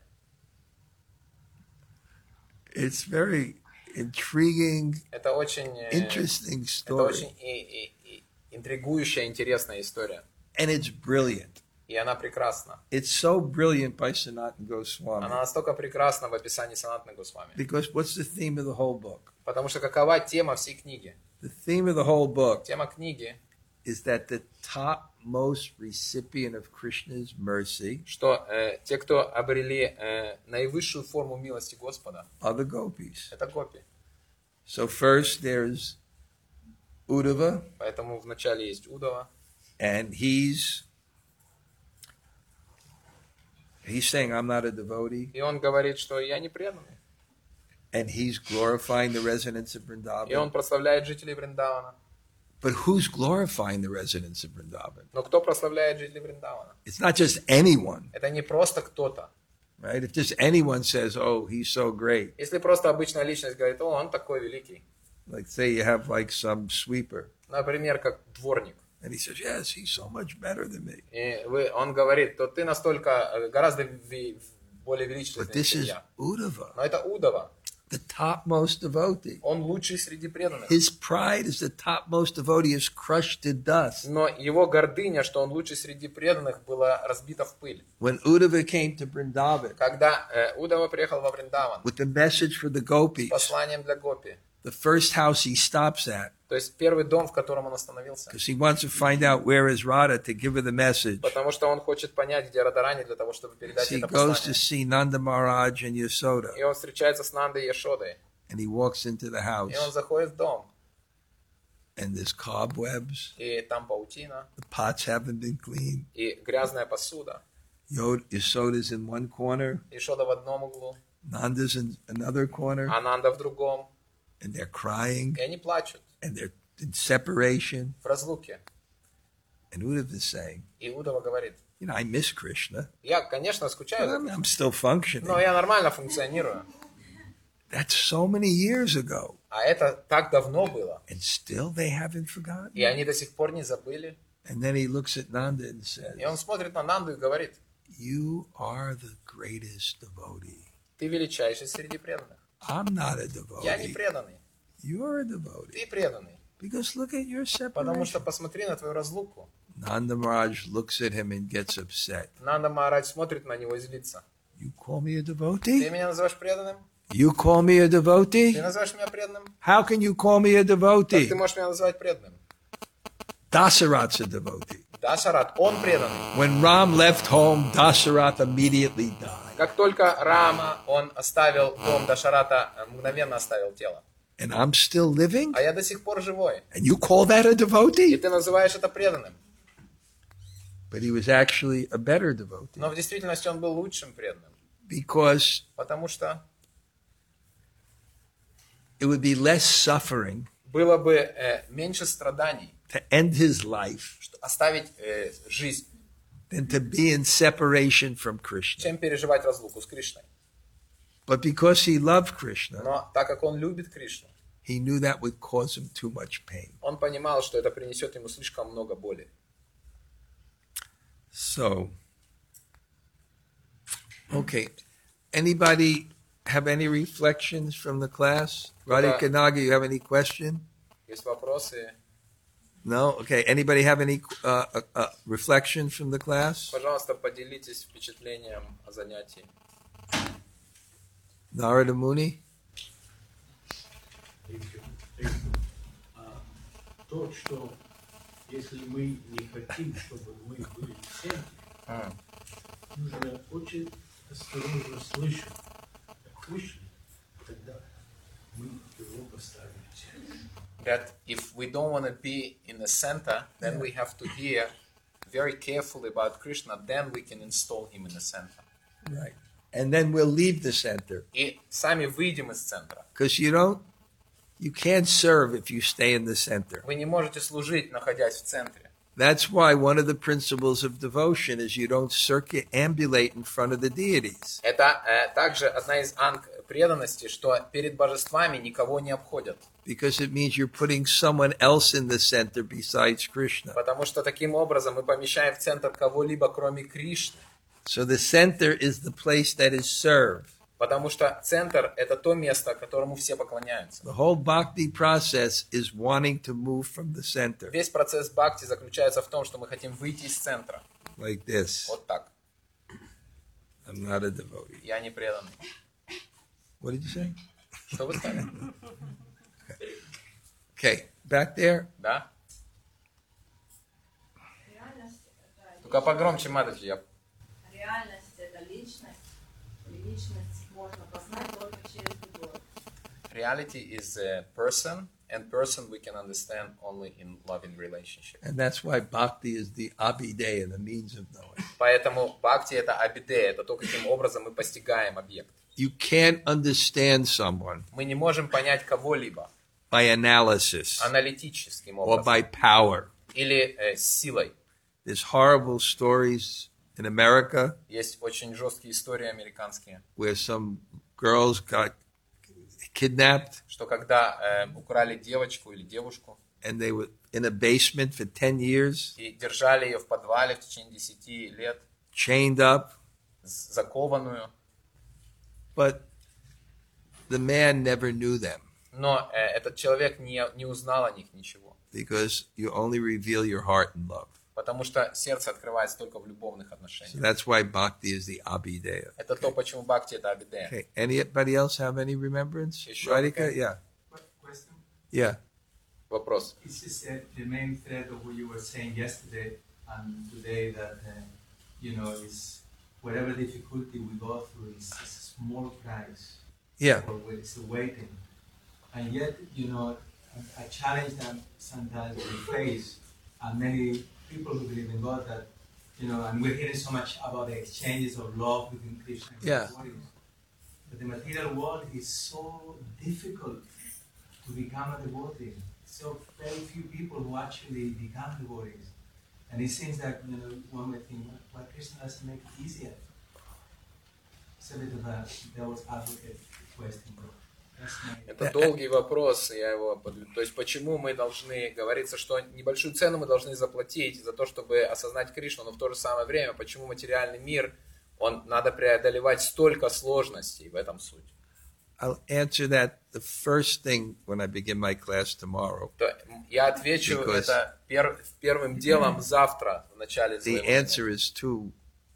A: It's very intriguing,
B: Это очень, э,
A: interesting
B: это
A: story.
B: очень и- и- и интригующая, интересная история.
A: And it's brilliant.
B: И она прекрасна.
A: It's so brilliant by Sanatana
B: Она
A: Goswami.
B: настолько прекрасна в описании Санатаны Госвами.
A: Because what's the theme of the whole book?
B: Потому что какова тема всей книги?
A: The theme of the whole book
B: Тема книги,
A: is that the topmost recipient of Krishna's mercy
B: что э, те, кто обрели э, наивысшую форму милости Господа,
A: are the gopis.
B: это гопи.
A: So first there's Uddhava,
B: Поэтому вначале есть Удава,
A: and he's he's saying, I'm not a devotee,
B: и он говорит, что я не преданный.
A: and he's glorifying the residents of
B: И он
A: Vrindavan.
B: прославляет жителей Вриндавана.
A: But who's glorifying the residents of Vrindavan?
B: Но кто прославляет жителей Вриндавана?
A: It's not just anyone,
B: Это не просто кто-то.
A: right? If just anyone says, oh, he's so great,
B: Если просто обычная личность говорит, о, он такой великий.
A: like say you have like some sweeper,
B: Например, как дворник.
A: and he says, yes, he's so much better than me.
B: И вы, он говорит, то ты настолько э, гораздо ви- более
A: But
B: величественный,
A: this
B: чем
A: is
B: я.
A: Uddhava,
B: Но это Удава.
A: the topmost devotee.
B: Он лучший среди преданных.
A: His pride as the topmost devotee is crushed to dust.
B: Но его гордыня, что он лучший среди преданных, была разбита в пыль.
A: When Uddhava came to Vrindavan
B: Когда э, Удава приехал во Вриндаван
A: with the message for the
B: с
A: gopis,
B: посланием для Гопи,
A: the first house he stops at,
B: то есть первый дом, в котором он остановился,
A: because he wants to find out where is Radha to give her the message.
B: потому что он хочет понять, где Радарани, для того, чтобы
A: So
B: передать
A: he
B: это
A: goes to
B: послание.
A: see Nanda Maharaj and Yasoda,
B: И он встречается с Нандой и Яшодой,
A: and he walks into the house,
B: и он заходит в дом,
A: and there's cobwebs,
B: и там паутина,
A: the pots haven't been cleaned.
B: и грязная посуда.
A: Yod- Yasoda's in one corner,
B: Яшода в одном углу,
A: Nanda's in another corner,
B: а Нанда в другом.
A: and they're crying,
B: И они плачут
A: and they're in separation.
B: в разлуке.
A: And Uddhava is saying,
B: И Удава говорит,
A: you know, I miss Krishna,
B: я, конечно,
A: but
B: скучаю,
A: I'm, I'm still functioning.
B: но я нормально функционирую.
A: That's so many years ago.
B: А это так давно было.
A: And still they haven't forgotten.
B: И они до сих пор не забыли.
A: And then he looks at Nanda and
B: И
A: says,
B: он смотрит на Нанду и говорит,
A: you are the greatest devotee.
B: ты величайший среди преданных.
A: I'm not a
B: Я не
A: devotee.
B: преданный,
A: You're a devotee.
B: ты преданный.
A: Because look at your
B: Потому
A: separation.
B: что посмотри на твою разлуку.
A: Nanda Maharaj looks at him and gets upset.
B: Нанда Махарадж смотрит на него и злится.
A: You call me a
B: Ты
A: devotee?
B: меня называешь преданным?
A: You call me a
B: Ты
A: devotee?
B: называешь меня преданным?
A: How can you call me a
B: Как ты
A: devotee?
B: можешь меня называть преданным?
A: Dasarat's a devotee.
B: Дашарат, он преданный.
A: When Ram left home, Dasarath immediately died.
B: Как только Рама, он оставил дом Дашарата, мгновенно оставил тело.
A: And I'm still living?
B: А я до сих пор живой.
A: And you call that a
B: И
A: devotee?
B: ты называешь это преданным.
A: But he was actually a better devotee.
B: Но в действительности он был лучшим преданным.
A: Because
B: Потому что
A: it would be less suffering
B: было бы э, меньше страданий,
A: to end his life
B: что оставить э, жизнь,
A: than to be in separation from Krishna.
B: чем переживать разлуку с Кришной.
A: But because he loved Krishna,
B: Но так как он любит Кришну,
A: he knew that would cause him too much pain.
B: он понимал, что это принесет ему слишком много боли.
A: So, okay. Anybody have any reflections from the class? Radhika Naga, you have any question?
B: Есть вопросы?
A: No? Okay. Anybody have any uh, uh, uh, reflections from the class?
B: Пожалуйста, поделитесь впечатлением о занятии.
A: Narada Muni?
D: А, то, что если мы не хотим, чтобы мы были в центре,
B: Mm.
D: нужно очень осторожно слышать, как Кришна, тогда мы его поставим в центр.
B: That if we don't want to be in the center, then we have to hear very carefully about Krishna, then we can install him in the center.
A: Right. And then we'll leave the center.
B: И сами выйдем из центра.
A: Because you don't, you can't serve if you stay in the center.
B: Вы не можете служить, находясь в центре.
A: That's why one of the principles of devotion is you don't circumambulate in front of the deities.
B: Это э, также одна из анг преданности, что перед божествами никого не обходят.
A: Because it means you're putting someone else in the center besides Krishna.
B: Потому что таким образом мы помещаем в центр кого-либо, кроме Кришны.
A: So the center is the place that is served.
B: Потому что центр – это то место, которому все поклоняются.
A: The whole bhakti process is wanting to move from the center.
B: Весь процесс бхакти заключается в том, что мы хотим выйти из центра.
A: Like this.
B: Вот так.
A: I'm not a devotee.
B: Я не преданный.
A: What did you say?
B: Что вы сказали?
A: Okay, back there.
B: Да? Только погромче, Маточи. Я...
E: Реальность – это личность. И личность можно познать только через любовь.
B: reality is a person, and person we can understand only in loving relationship.
A: And that's why bhakti is the abhideya, the means of knowing.
B: Поэтому бхакти это абидея, это то, каким образом мы постигаем объект.
A: You can't understand someone
B: Мы не можем понять кого-либо
A: by analysis
B: аналитическим
A: or
B: образом
A: by power.
B: или э, силой.
A: There's horrible stories in America
B: Есть очень жесткие истории американские,
A: where some girls got kidnapped
B: что когда э, украли девочку или девушку
A: and they were in a basement for ten years,
B: и держали ее в подвале в течение десяти лет,
A: chained up,
B: з- закованную,
A: but the man never knew them
B: но э, этот человек не, не узнал о них ничего,
A: because you only reveal your heart in love.
B: потому что сердце открывается только в любовных
A: So
B: отношениях.
A: that's why bhakti is the abhideya.
B: Это то, почему бхакти это абидея.
A: Okay. Anybody else have any remembrance?
B: Еще
A: Radhika?
B: какая?
A: Yeah.
E: Question.
A: Yeah.
B: Вопрос.
E: It's just uh, the main thread of what you were saying yesterday and today that, uh, you know, is whatever difficulty we go through is, is a small price
A: Yeah.
E: for what it's waiting. And yet, you know, a, a challenge that sometimes we face, and many people who believe in God that, you know, and we're hearing so much about the exchanges of love between Krishna and
A: Yeah.
E: devotees. But the material world is so difficult to become a devotee. So very few people who actually become devotees. And it seems that, you know, one may think, why Krishna doesn't make it easier? It's a bit of a devil's advocate question, but that's my...
B: Это долгий вопрос, я его подведу. То есть, почему мы должны, говорится, что небольшую цену мы должны заплатить за то, чтобы осознать Кришну, но в то же самое время, почему материальный мир, он надо преодолевать столько сложностей, в этом суть.
A: I'll answer that the first thing when I begin my class tomorrow.
B: То я отвечу
A: Because
B: это пер, первым делом завтра, в начале
A: The
B: своего
A: answer
B: занятия.
A: is too.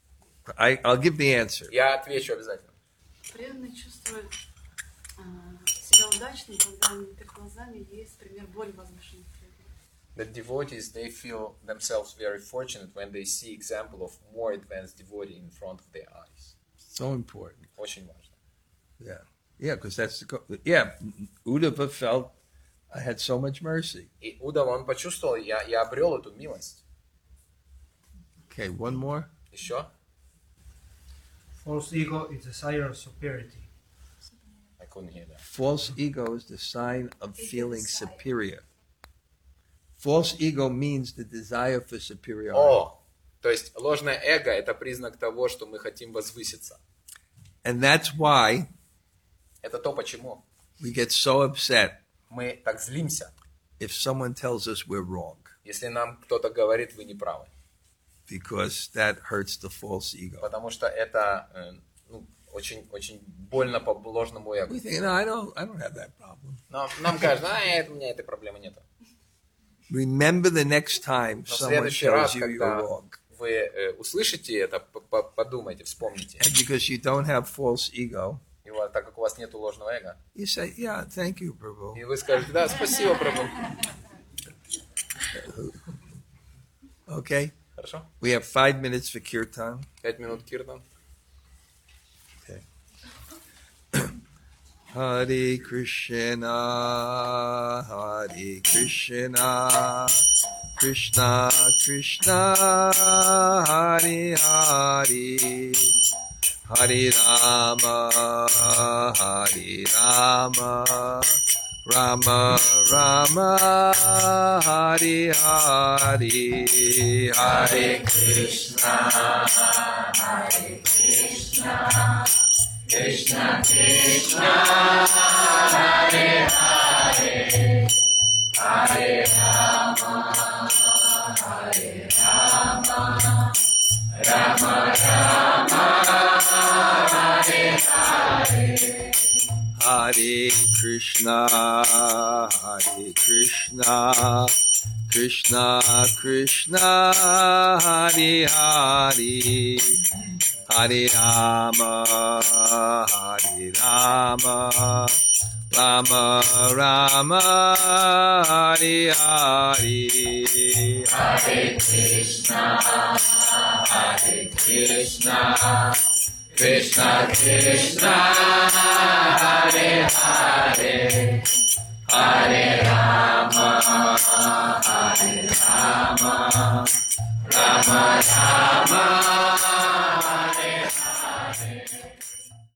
A: I, I'll give the answer.
B: Я отвечу обязательно.
F: Преданный чувствует а, себя удачным, когда перед глазами есть пример более возвышенных преданных.
B: The devotees, they feel themselves very fortunate when they see example of more advanced devotee in front of their eyes.
A: So important.
B: Очень важно.
A: Yeah. Yeah, because that's the. go- Yeah, Uddhava felt I had so much mercy.
B: И Удава, он почувствовал, я, я обрел эту милость.
A: Okay, one more.
B: Еще?
G: False ego is desire of superiority.
B: I couldn't hear that.
A: False ego is the sign of feeling superior. False ego means the desire for superiority.
B: О, то есть ложное эго – это признак того, что мы хотим возвыситься.
A: And that's why
B: Это то, почему
A: we get so upset
B: мы так злимся,
A: if someone tells us we're wrong,
B: если нам кто-то говорит, вы не правы.
A: because that hurts the false ego.
B: Потому что это э, ну, очень, очень больно по ложному эго.
A: We think, no, I don't, I don't have that problem.
B: Нам, нам кажется, а, это, у меня этой проблемы нет.
A: Remember the next time
B: Но в
A: someone
B: следующий раз,
A: tells you you're
B: когда
A: wrong.
B: вы э, услышите это, п- п- подумайте, вспомните.
A: And because you don't have false ego,
B: И вот, так как у вас нет ложного эго,
A: you say, yeah, thank you, Prabhu.
B: и вы скажете, да, спасибо, Прабху.
A: Okay?
B: Хорошо?
A: We have five minutes for kirtan.
B: Пять минут киртан.
A: Okay. Hare Krishna, Hare Krishna, Krishna Krishna, Hare Hare, Hare Rama, Hare Rama, Rama Rama, Hare Hare, Hare Krishna, Hare Krishna, Krishna Krishna, Hare Hare, Hare Rama, Hare Rama, Rama Rama, Hare Hare, Hare Krishna, Hare Krishna, Krishna Krishna, Hare Hare, Hare Rama, Hare Rama, Rama Rama, Hare Hare, Hare Krishna, Hare Krishna, Krishna Krishna,
C: Hare Hare, Hare Rama, Hare Rama,